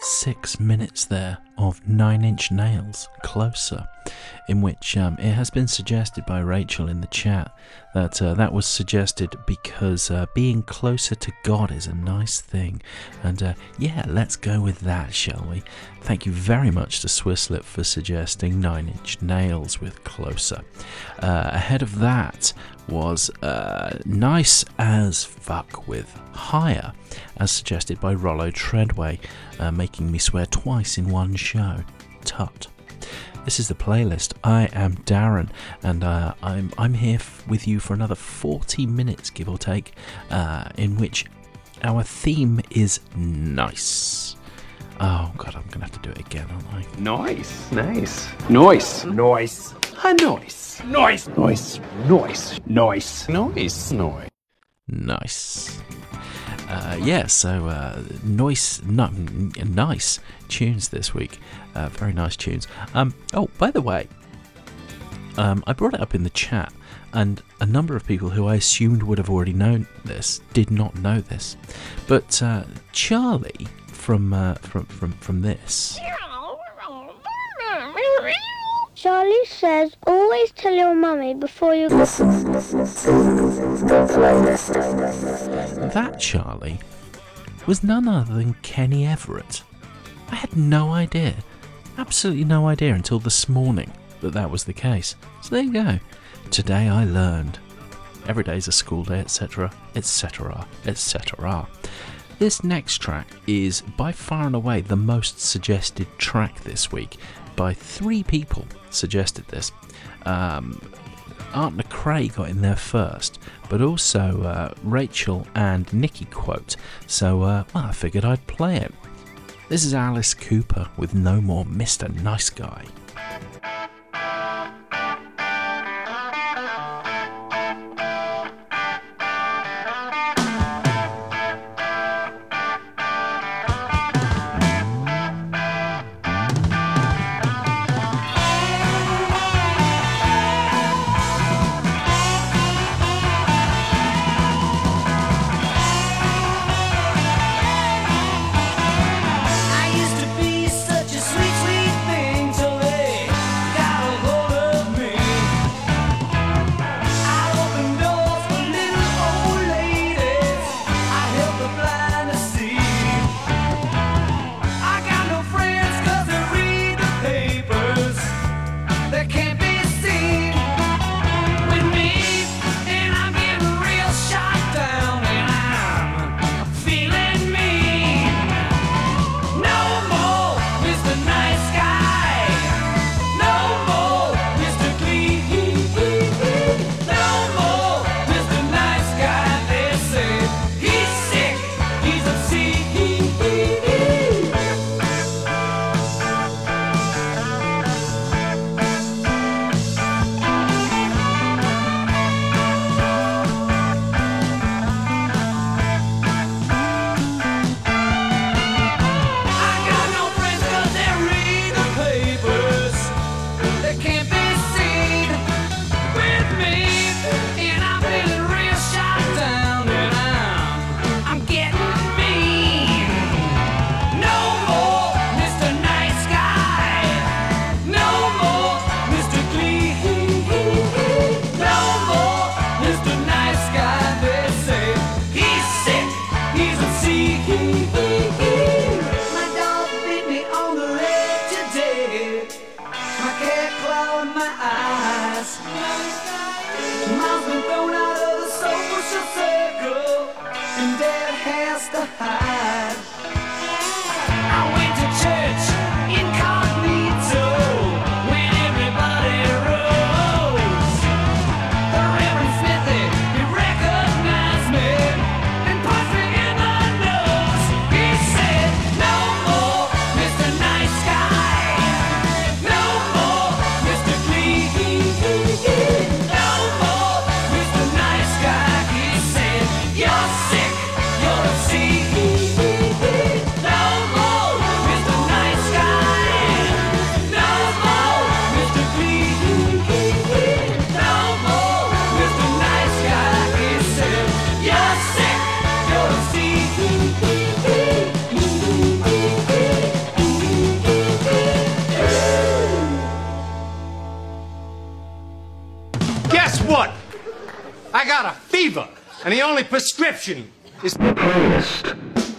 six minutes there of Nine Inch Nails, Closer, in which um, it has been suggested by Rachel in the chat that uh, that was suggested because uh, being closer to God is a nice thing. And uh, yeah, let's go with that, shall we? Thank you very much to Swisslip for suggesting Nine Inch Nails with Closer. Uh, ahead of that was uh, Nice as Fuck with Higher, as suggested by Rollo Treadway, uh, making me swear twice in one show. Tut. This is the playlist. I am Darren, and uh, I'm I'm here f- with you for another forty minutes, give or take, uh, in which our theme is nice. Oh God, I'm gonna have to do it again, aren't I? Nice, nice, noise, noise, a noise, noise, noise, noise, noise, noise, noise, nice. Uh, yeah, so uh, nice, no, nice tunes this week. Uh, very nice tunes. Um, oh, by the way, um, I brought it up in the chat, and a number of people who I assumed would have already known this did not know this. But uh, Charlie from uh, from from from this. Charlie says, always tell your mummy before you... That Charlie was none other than Kenny Everett. I had no idea, absolutely no idea until this morning that that was the case. So there you go. Today I learned. Every day's a school day, et cetera, et cetera, et cetera. This next track is by far and away the most suggested track this week. By three people suggested this. Um, Art McRae got in there first, but also uh, Rachel and Nikki quote. So, uh, well, I figured I'd play it. This is Alice Cooper with No More Mister Nice Guy. I used to be such a sweet, sweet thing till they You're sick, you're a C. And the only prescription is The playlist.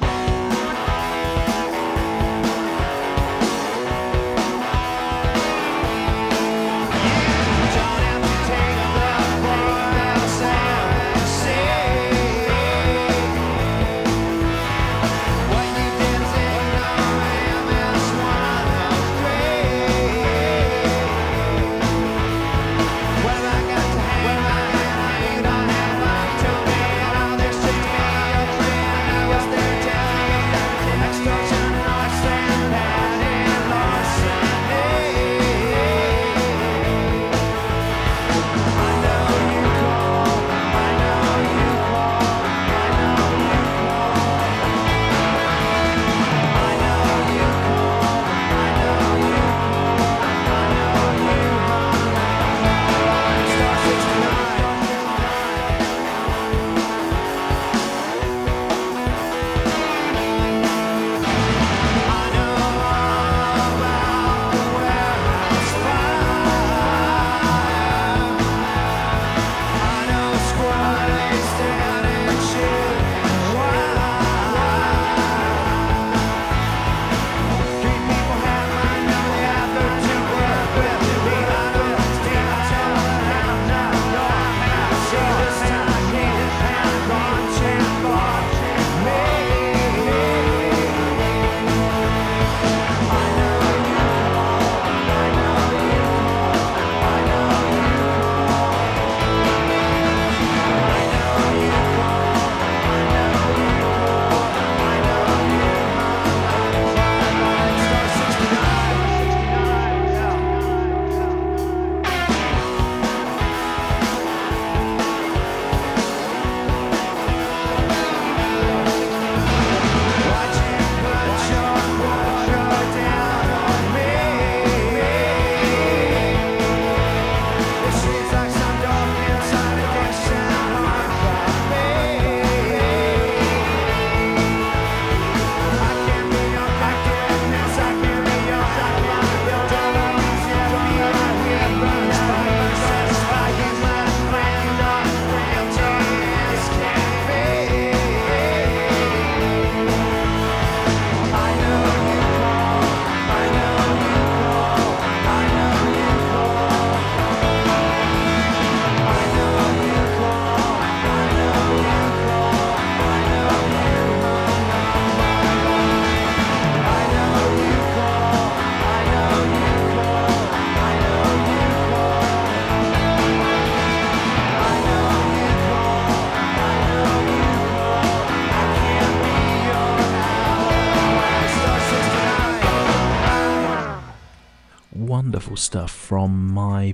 Wonderful stuff from my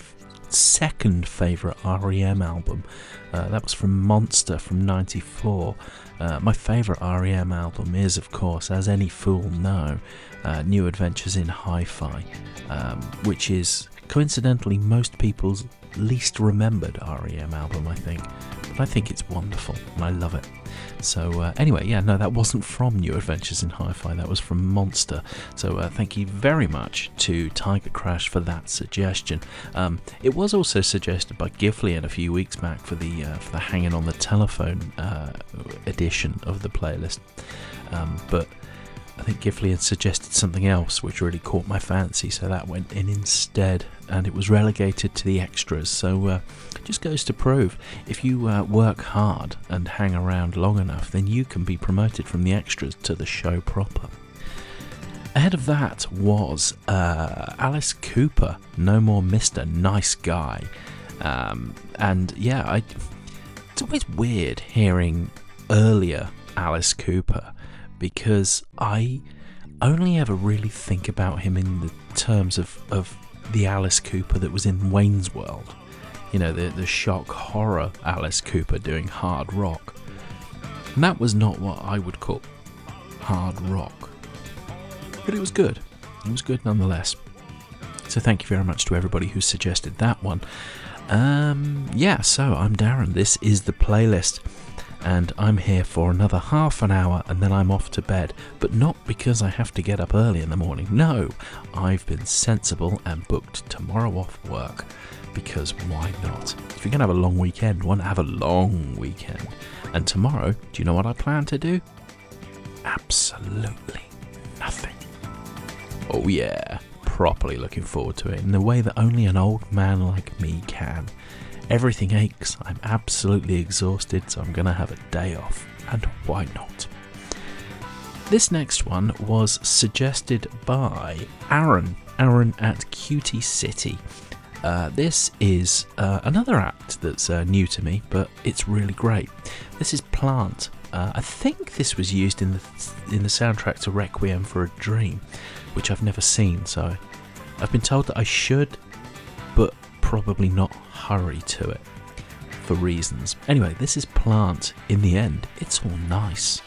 second favourite R E M album. Uh, that was from Monster from ninety-four. Uh, my favourite R E M album is, of course, as any fool know, uh, New Adventures in Hi-Fi, um, which is coincidentally most people's least remembered R E M album, I think. But I think it's wonderful and I love it. So uh, anyway, yeah, no, that wasn't from New Adventures in Hi-Fi, that was from Monster. So uh, thank you very much to Tiger Crash for that suggestion. Um, it was also suggested by Giflian a few weeks back for the uh, for the Hanging on the Telephone uh, edition of the playlist. Um, but I think Giflian suggested something else which really caught my fancy, so that went in instead, and it was relegated to the extras. So uh, it just goes to prove, if you uh, work hard and hang around long enough, then you can be promoted from the extras to the show proper. Ahead of that was uh, Alice Cooper, No More Mister Nice Guy. Um, and yeah, I, it's always weird hearing earlier Alice Cooper, because I only ever really think about him in the terms of, of the Alice Cooper that was in Wayne's World. You know, the, the shock horror Alice Cooper doing hard rock. And that was not what I would call hard rock. But it was good. It was good nonetheless. So thank you very much to everybody who suggested that one. Um, yeah, so I'm Darren. This is the playlist. and I'm here for another half an hour and then I'm off to bed. But not because I have to get up early in the morning. No, I've been sensible and booked tomorrow off work. Because why not? If you're going to have a long weekend, why not have a long weekend? And tomorrow, do you know what I plan to do? Absolutely nothing. Oh yeah, properly looking forward to it in the way that only an old man like me can. Everything aches, I'm absolutely exhausted, so I'm going to have a day off. And why not? This next one was suggested by Aaron. Aaron at Cutie City. Uh, this is uh, another act that's uh, new to me, but it's really great. This is Plant. Uh, I think this was used in the in the soundtrack to Requiem for a Dream, which I've never seen, so I've been told that I should, but probably not hurry to it for reasons. Anyway, this is Plant. In the end, it's all nice.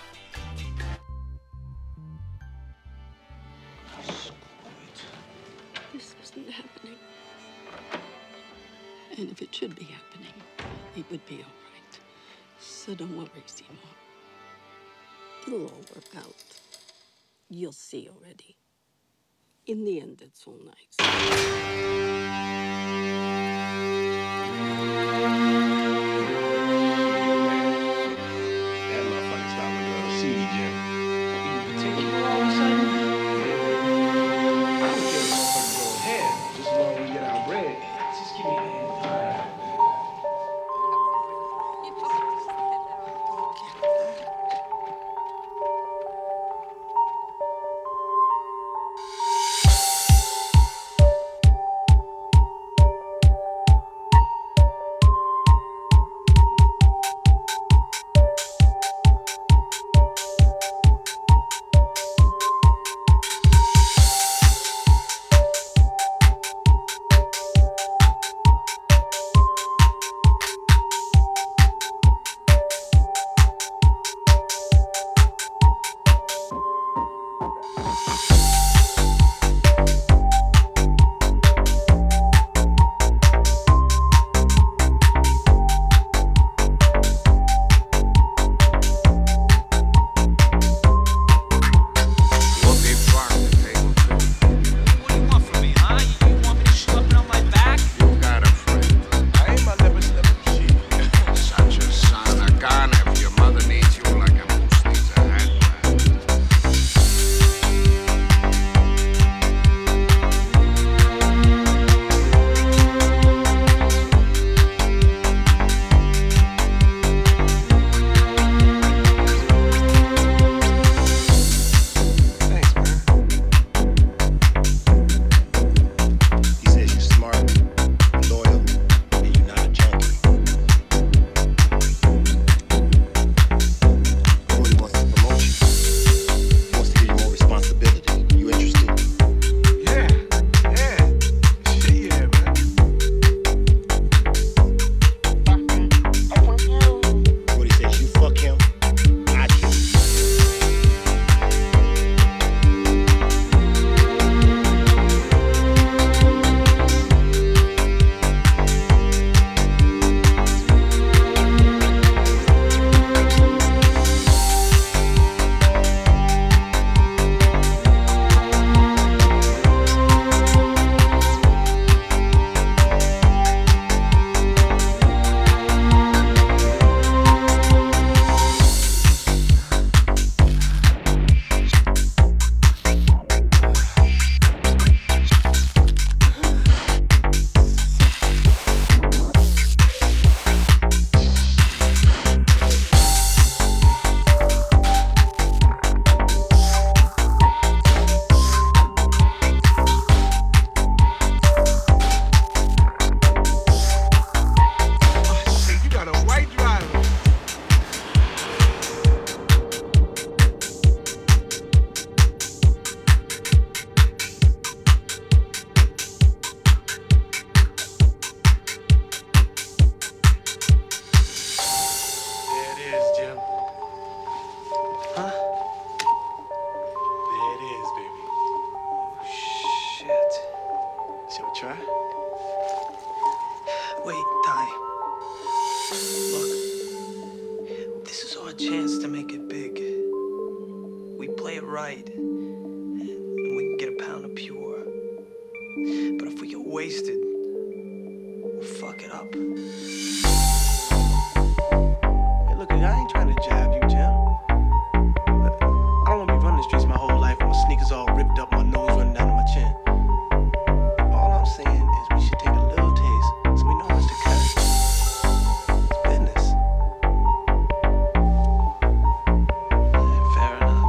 This isn't happening. And if it should be happening, it would be all right. So don't worry, Seymour. It'll all work out. You'll see already. In the end, it's all nice. That motherfucker stopped with the C D, Jim. In particular, all of a sudden, I don't care if motherfucker go ahead, just as long as we get our bread. Just give me a hand. chance to make it big. We play it right, and we can get a pound of pure. But if we get wasted, we'll fuck it up. Hey, look, I ain't trying to jab you, Jim. But I don't want to be running the streets my whole life with my sneakers all ripped up, my nose running down to my chin. All I'm saying is we should take a little taste so we know what's to cut. It's business. Yeah, fair enough.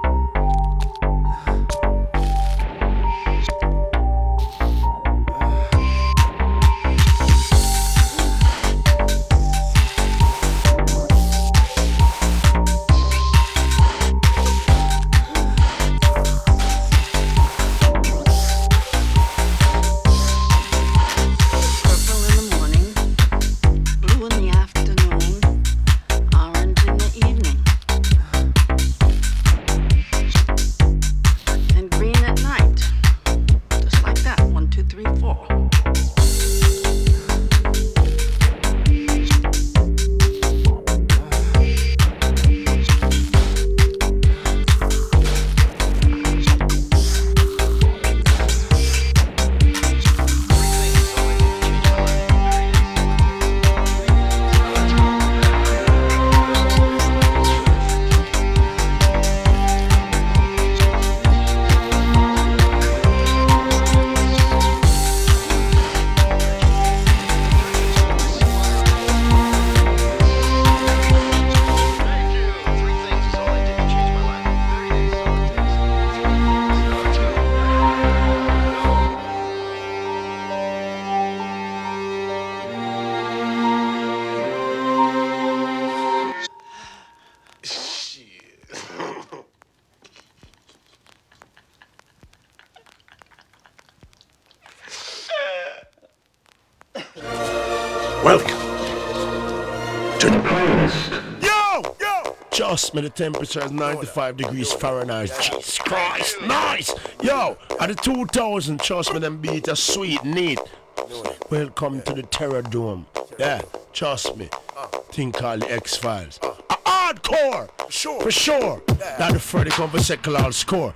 Welcome to the playlist. Yo, yo! Trust me, the temperature is ninety-five degrees Fahrenheit. Jesus Christ, nice! Yo, at the two thousand, trust me, them beat are sweet, neat. Welcome to the Terror Dome. Yeah, trust me. Thing called the X-Files. A hardcore! Sure. For sure. That the Freddy come for secular score.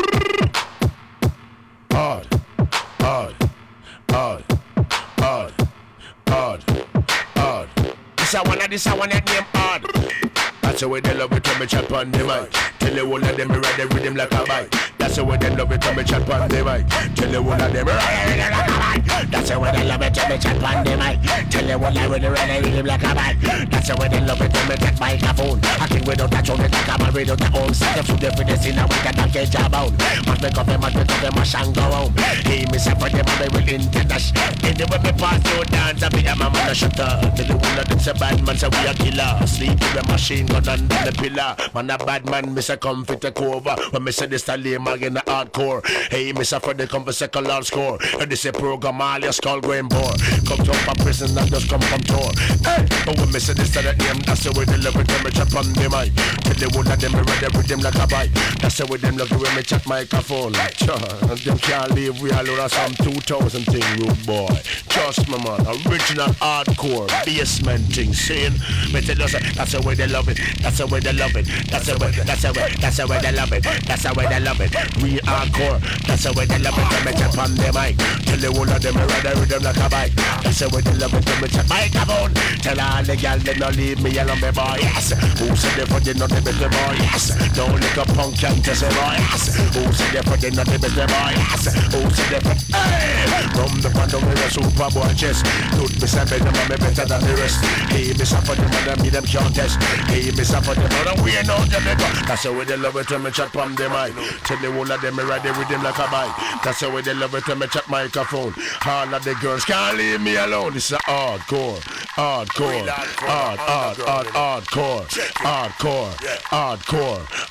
Hard, hard, hard, hard, hard, hard. This I wanna, this I wanna name hard. That's the way they love it when me chat on the mic. Tell you all of them me ride the rhythm like a bike. That's the way they love it when me chat on the mic. Tell you all of them me ride the rhythm like a bike. That's the way they love it when me chat on the mic. Tell you all of them me ride the rhythm like a bike. That's the way they love it when me get microphone. I think without that tune it like I'm a without the own. Set the food for the scene and we got that get job out. Must make up them, must make up them, must and go home. Hey, me say for them and they will international. Anyway me pass through dance and be a man on the shutter. Tell you all of them say bad man say we a killer. Sleep with a machine gun under the pillar. Man a bad man, me say come fit take over. When me say this a lame again the hardcore. Hey, me say for the come for second large score. And this a program all your skull going bore. Come to from prison and just come from tour. Hey, but when me say this a the name, that's the way they love it when me chat on the mic. Tell the one of them me ready with them like a bike. That's the way them love it when me chat microphone. Sure, and them can't leave we all around some two thousand thing, rude boy. Trust me man, original hardcore basement thing. Saying, me tell you that's the way they love it. That's the way they love it. That's the way, that's the way, that's the way they love it. That's the way they love it. Real hardcore. That's the way they love it. When me chat on the mic. Tell the one of them me ride with them like a bike. That's the way they love it. When me chat microphone. Tell all the girls they don't leave me alone, me boy. Yes. Who said they for the not the best boy? Yes. Don't lick a punk and just say boy. Yes. Who said they for the not the best boy? Yes. Who said they for hey? From the bottom with a super boy chest. Don't be sad, them me better than the rest. Hey, me suffer them and me them can't test. Hey, me suffer them and we ain't out them never. That's the way they love it when me chat from them mic. Tell the whole of them me ride with them like a bike. That's the way they love it when me chat microphone. All of the girls can't leave me alone. This is hardcore, hardcore, hard, hard, hard, hardcore, hardcore, hardcore,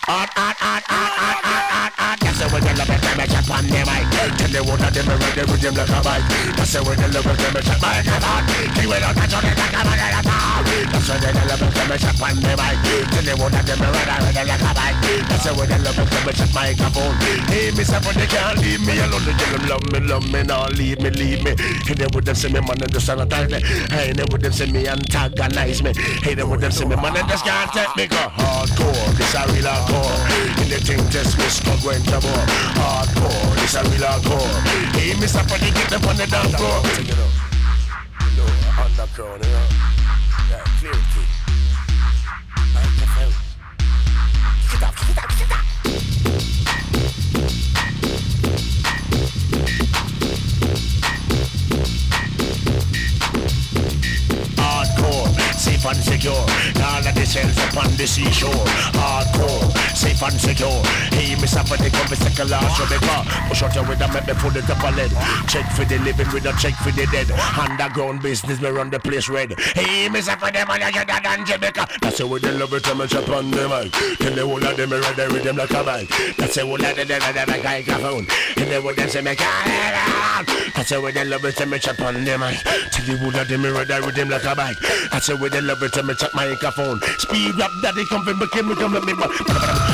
Hot, hot, hot, hot, hot, hot, hot, hot. That's the way they love it, let me chop on the mic. Tell the one of them around the rhythm like a bike. That's the way they love it, let me chop my head on. He will not touch on it like a man at all. That's the way they love it, let me chop on the mic. Tell the one of them around the rhythm like a bike. That's the way they love it, let me chop my microphone. Hey, Mister But they can't leave me alone. They tell them love me, love me, now leave me, leave me. Hey, they would them say me man and just sanitize me. Hey, they would them say me antagonize me. Hey, they would them say me man and just can't take me. Go hardcore, this a real hardcore. In the thing test me struggle into more. Hardcore, this a real hardcore. Hey, Mister But they get them on the dance floor. Take it up, you know, underground, you know. Yeah, clear it too. Microphone. Get up, get up, get up. Hardcore, safe and secure. All of the cells upon the seashore. Hardcore, safe and secure. Hey, Mister For the come second last show because push out your with a make me pull it up a lead. Check for the living with a check for the dead. Underground business me run the place red. Hey, Mister For the man I get that and Jamaica. That's the way they love it to me chop on the mic. Tell the whole of them me ride the rhythm like a bike. That's the whole of them ride the microphone. And they would them say me can't. That's the way they love it to me chop on the mic. Tell the whole of them me ride the rhythm like a bike. That's the way they love it to me chop my microphone. Speed up daddy come from me came me come let me. That's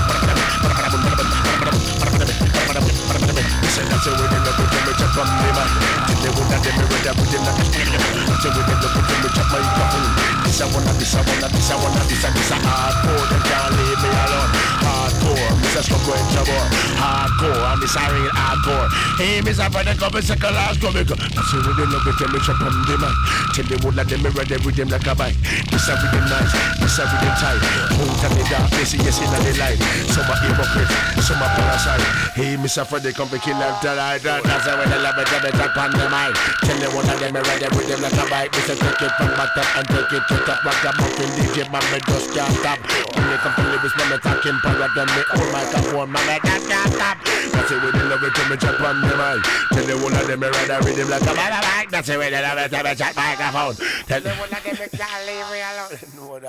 the way they love it to me chop on the mic. Tell the whole of them me ride the rhythm like a bike. That's the way they love it to me chop my microphone. This I wanna, this I wanna, this I wanna, this I this I hardcore. They can't leave me alone. Hardcore, Mister Struggle in trouble. Hardcore, and this I real hardcore. Hey, Mister For the come second last come because that's the way they love it to me chop on the mic. Tell the whole of them me ride the rhythm like a bike. This a rhythm nice, this a rhythm tight. Out in the dark, they see yes in the light. Some are hypocrite, some are parasite. Hey, Mister For the come kill after light. That's the way they love it to me chop on the mic. Tell the whole of them me ride the rhythm like a bike. Mister Take it from back up and take it to top. Rock a muffin D J, man, me just can't stop. When they come to lyrics, man, me talking power, then me own microphone, man, me just can't stop. That's the way they love it to me chop on the mic. Tell the whole of them me ride the rhythm like a bike. That's the way they love it to me chop microphone. Tell the whole of them me can't leave me alone. Know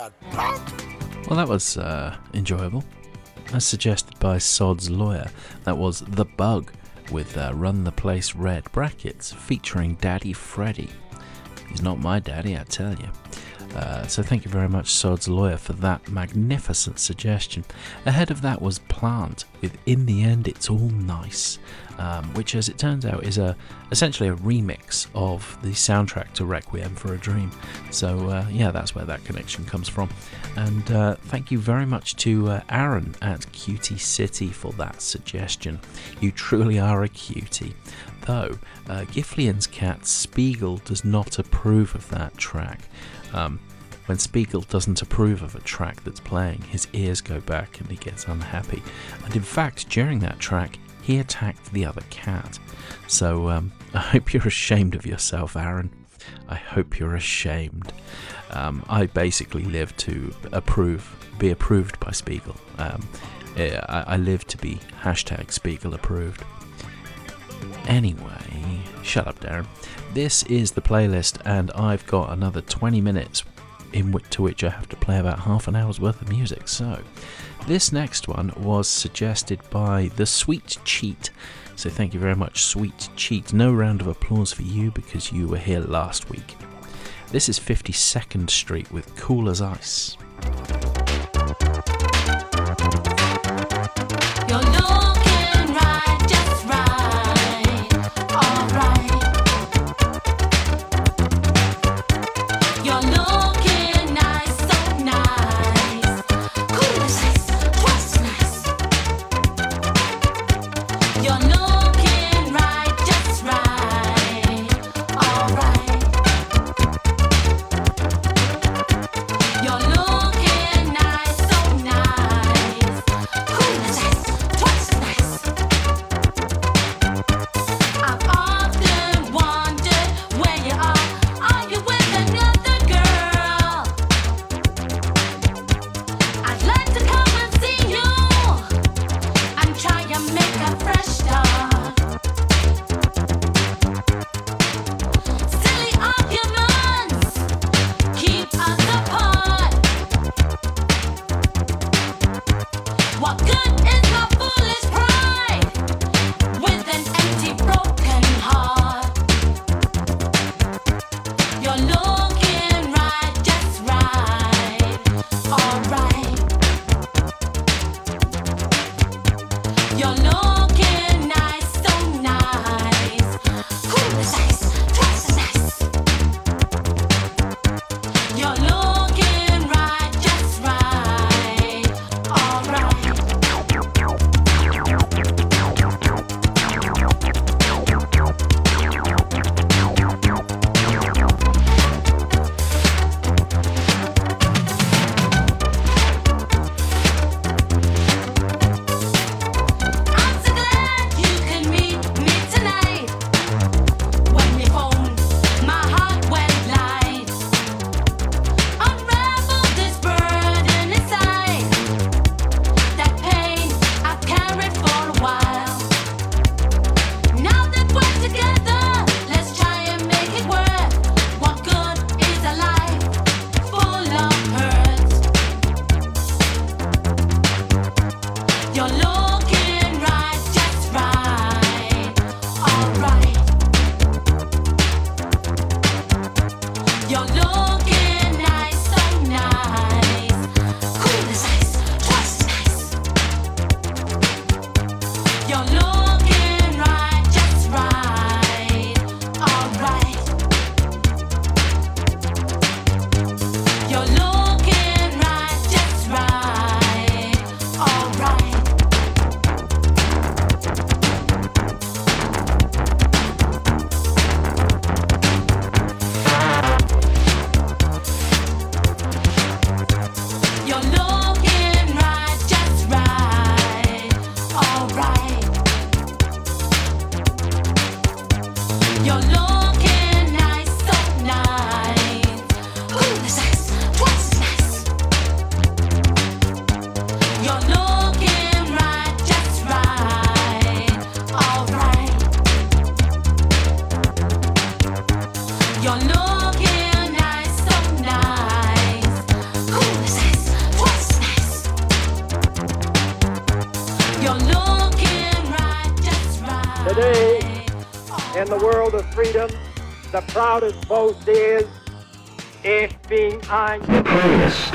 that. Well, that was uh, enjoyable. As suggested by Sod's Lawyer, that was The Bug with uh, Run the Place Red brackets featuring Daddy Freddy. He's not my daddy, I tell you. Uh, so thank you very much, Sod's Lawyer, for that magnificent suggestion. Ahead of that was Plant with In the End It's All Nice, um, which, as it turns out, is a essentially a remix of the soundtrack to Requiem for a Dream. So uh, yeah, that's where that connection comes from. And uh, thank you very much to uh, Aaron at Cutie City for that suggestion. You truly are a cutie. Though uh, Giflian's cat Spiegel does not approve of that track. Um, when Spiegel doesn't approve of a track that's playing, his ears go back and he gets unhappy. And in fact, during that track, he attacked the other cat. So um, I hope you're ashamed of yourself, Aaron. I hope you're ashamed. Um, I basically live to approve, be approved by Spiegel. Um, I, I live to be hashtag Spiegel approved. Anyway, shut up, Darren. This is the playlist, and I've got another twenty minutes in which, to which I have to play about half an hour's worth of music. So, this next one was suggested by The Sweet Cheat. So thank you very much, Sweet Cheat. No round of applause for you because you were here last week. This is fifty-second Street with Cool as Ice. You're looking right, just right, alright. You're looking nice, so nice. Cool as ice, twice nice. You're looking right, just right, alright. You're looking You're looking right, just right, alright. You're looking nice, so nice. Ooh, this is what's nice. You're looking right, just right. Today, in the world of freedom, the proudest boast is, Ich bin ein Playlist.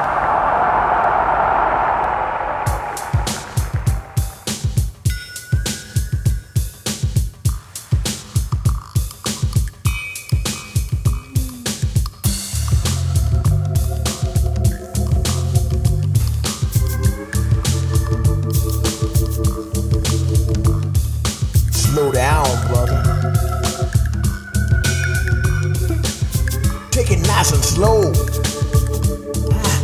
Slow down, brother. Take it nice and slow. Ah.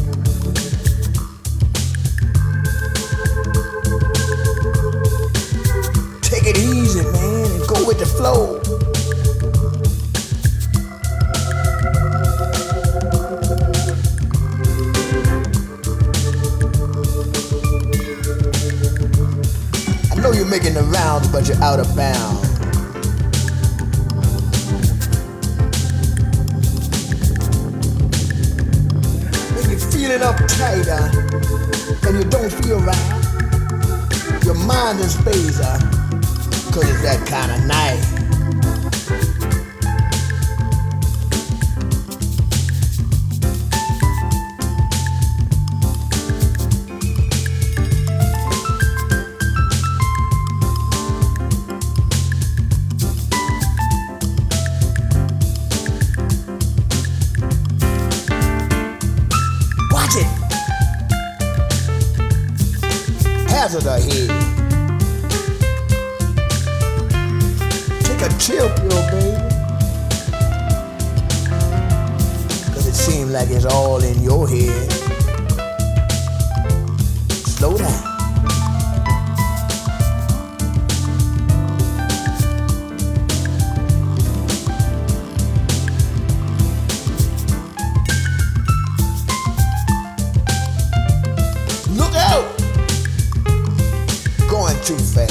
Take it easy, man, and go with the flow. I know you're making the rounds, but you're out of bounds. Feeling uptight, uh, and you don't feel right. Your mind is space, uh, cause it's that kind of night. Hazard ahead. Take a chill pill, baby. Cause it seems like it's all in your head. Slow down. Look out! Going too fast.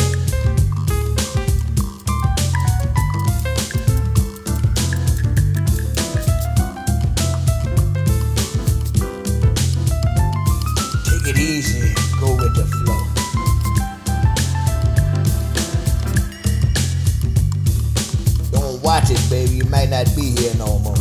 Take it easy, go with the flow. Don't watch it, baby, you might not be here no more.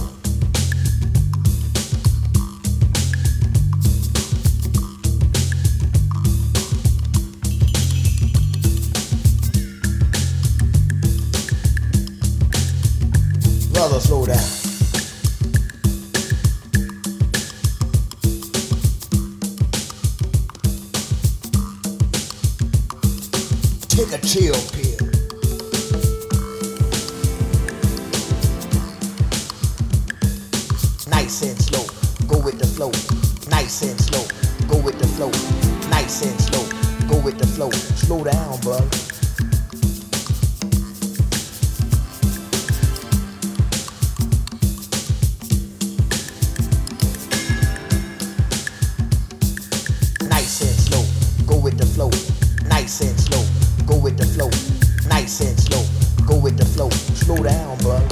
Brother, slow down. Take a chill pill. Nice and slow, go with the flow. Nice and slow, go with the flow. Nice and slow, go with the flow. Slow down, brother. Nice and slow, go with the flow. Nice and slow, go with the flow. Nice and slow, go with the flow. Slow down, brother.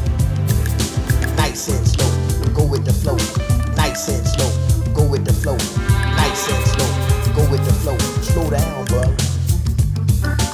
Nice and slow, go with the flow. Nice and slow, go with the flow. Nice and slow, go with the flow. Slow down, brother.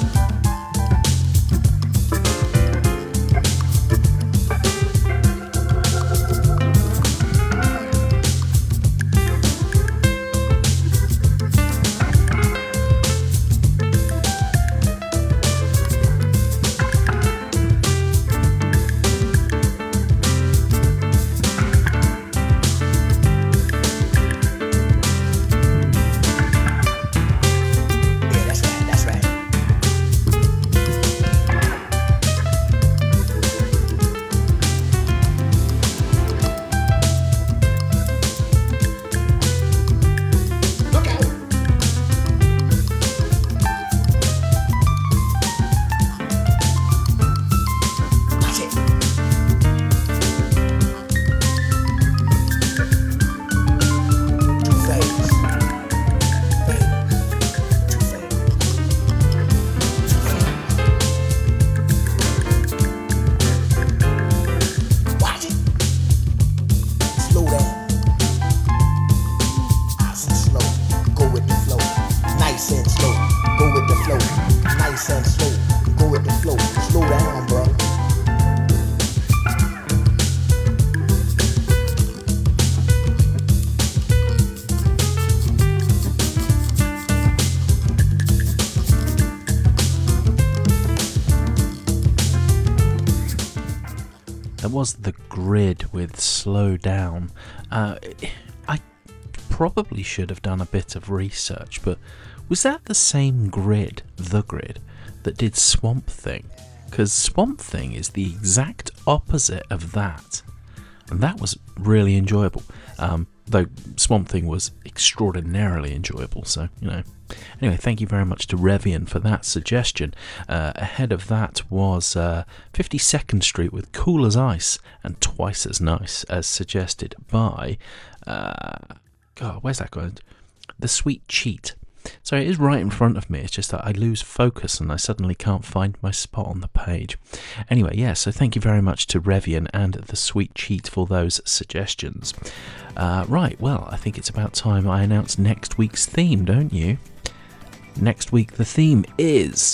that was The Grid with Slow Down. Uh, I probably should have done a bit of research, but was that the same Grid, The Grid, that did Swamp Thing? Because Swamp Thing is the exact opposite of that. And that was really enjoyable. Um, though Swamp Thing was extraordinarily enjoyable, so, you know. Anyway, thank you very much to Revian for that suggestion. Uh, ahead of that was uh, fifty-second Street with Cool as Ice and Twice as Nice, as suggested by... Uh, God, where's that going? The Sweet Cheat. So it is right in front of me, it's just that I lose focus and I suddenly can't find my spot on the page. Anyway, yeah, so thank you very much to Revian and The Sweet Cheat for those suggestions. Uh, right, well, I think it's about time I announce next week's theme, don't you? Next week the theme is...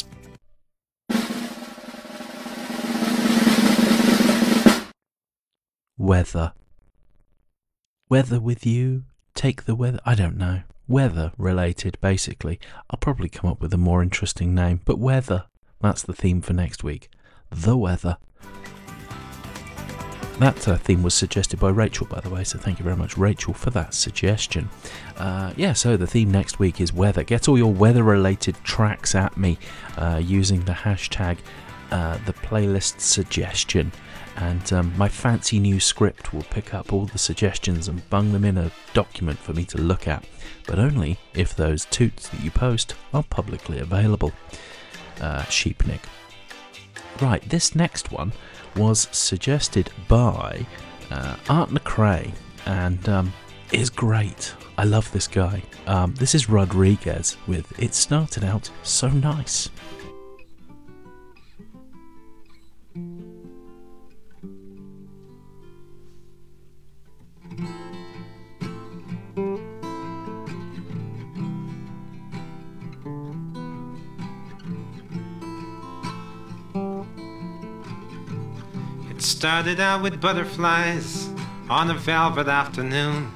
Weather. Weather with you, take the weather, I don't know. Weather related, basically. I'll probably come up with a more interesting name, but weather, that's the theme for next week. The weather. That uh, theme was suggested by Rachel, by the way, so thank you very much, Rachel, for that suggestion. Uh, yeah, so the theme next week is weather. Get all your weather-related tracks at me uh, using the hashtag uh, the playlist suggestion. And um, my fancy new script will pick up all the suggestions and bung them in a document for me to look at, but only if those toots that you post are publicly available. Uh, Sheepnik. Right, this next one was suggested by uh, Art McRae, and um, is great. I love this guy. Um, this is Rodriguez with It Started Out So Nice. It started out with butterflies on a velvet afternoon,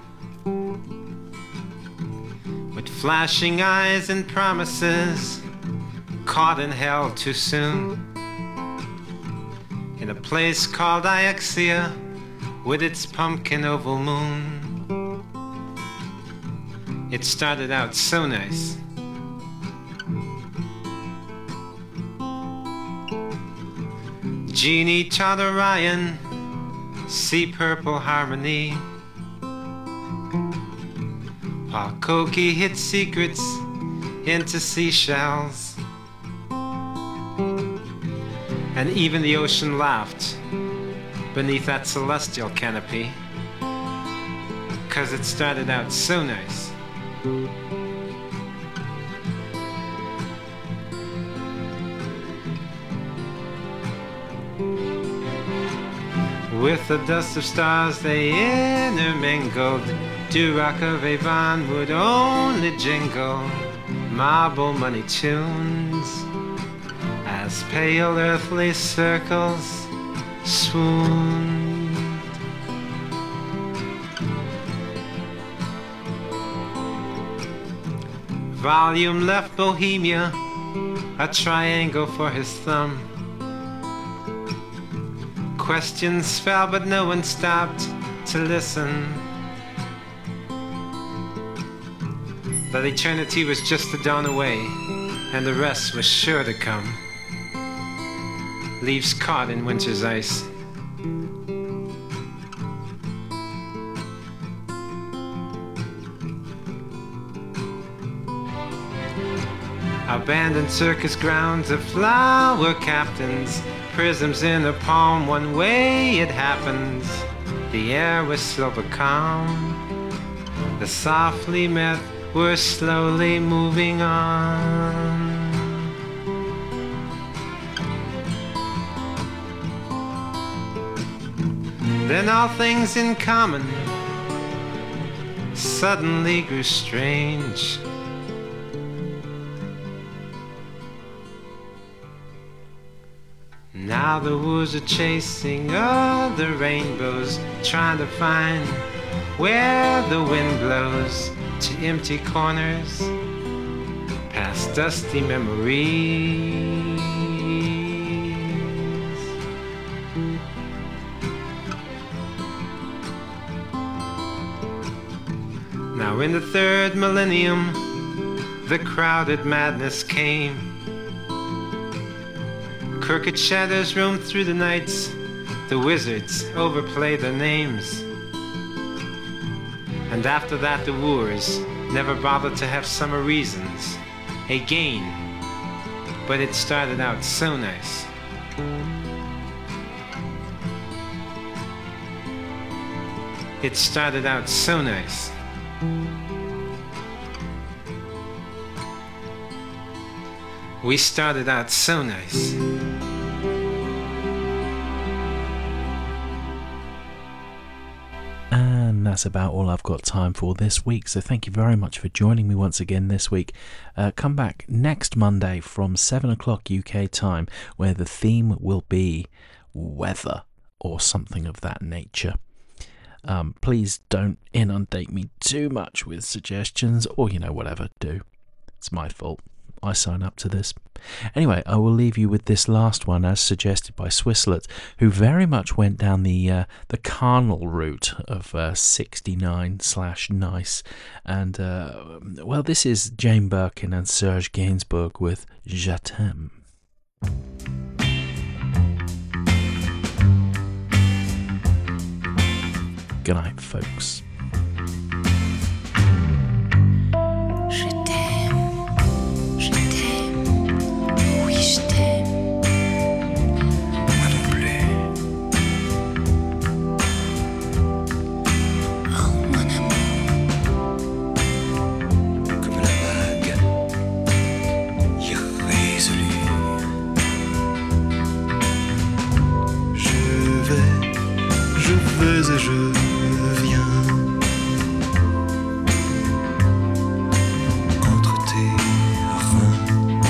with flashing eyes and promises caught and held too soon, in a place called Iexia with its pumpkin oval moon. It started out so nice. Jeannie taught Orion sea purple harmony, while Koki hid secrets into seashells, and even the ocean laughed beneath that celestial canopy, 'cause it started out so nice. With the dust of stars they intermingled. Durock of Avon would only jingle marble money tunes as pale earthly circles swooned. Volume left Bohemia a triangle for his thumb. Questions fell, but no one stopped to listen. That eternity was just a dawn away, and the rest was sure to come. Leaves caught in winter's ice. Abandoned circus grounds of flower captains, prisms in a palm, one way it happens. The air was silver calm. The softly met were slowly moving on. Then all things in common suddenly grew strange. Now the woods are chasing other rainbows, trying to find where the wind blows to empty corners, past dusty memories. For in the third millennium, the crowded madness came. Crooked shadows roam through the nights, the wizards overplay their names. And after that the wooers never bothered to have summer reasons, a gain, but it started out so nice. It started out so nice. We started out so nice. And that's about all I've got time for this week. So thank you very much for joining me once again this week. Uh, come back next Monday from seven o'clock U K time, where the theme will be weather or something of that nature. Um, please don't inundate me too much with suggestions, or, you know, whatever, do. It's my fault. I sign up to this. Anyway, I will leave you with this last one, as suggested by Swisslet, who very much went down the uh, the carnal route of uh, sixty-nine slash nice. And, uh, well, this is Jane Birkin and Serge Gainsbourg with Je t'aime. Good night, folks. Et je viens entre tes reins.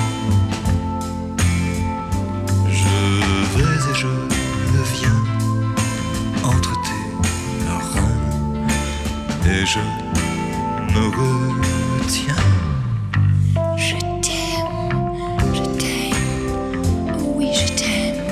Je vais et je viens entre tes reins. Et je me retiens. Je t'aime, je t'aime, oui je t'aime.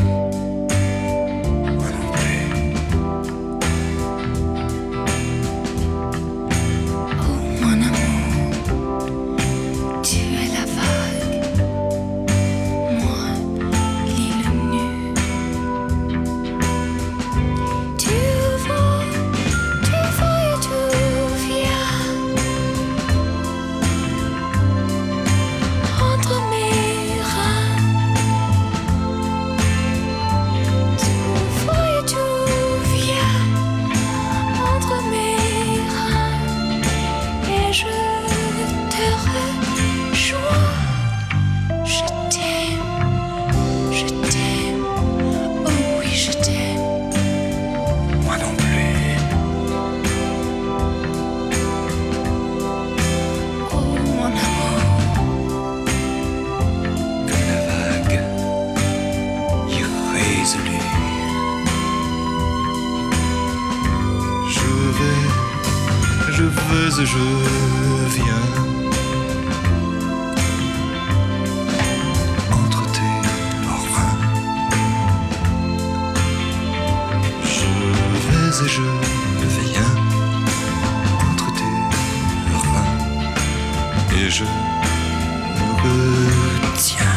Je viens entre tes reins. Je vais et je viens entre tes reins. Et je me retiens.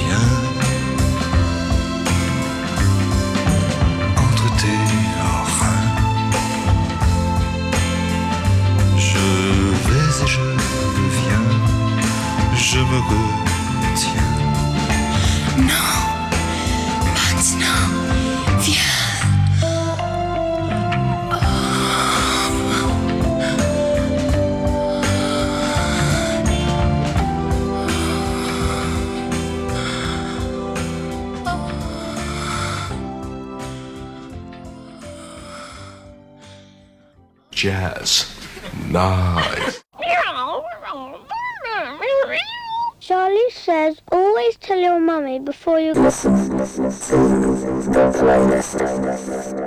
viens entre tes reins. Je vais et je viens, je me retiens. Non, maintenant, viens. Jazz. Nice. Charlie says, always tell your mummy before you go. Listen, listen, listen, the playlist.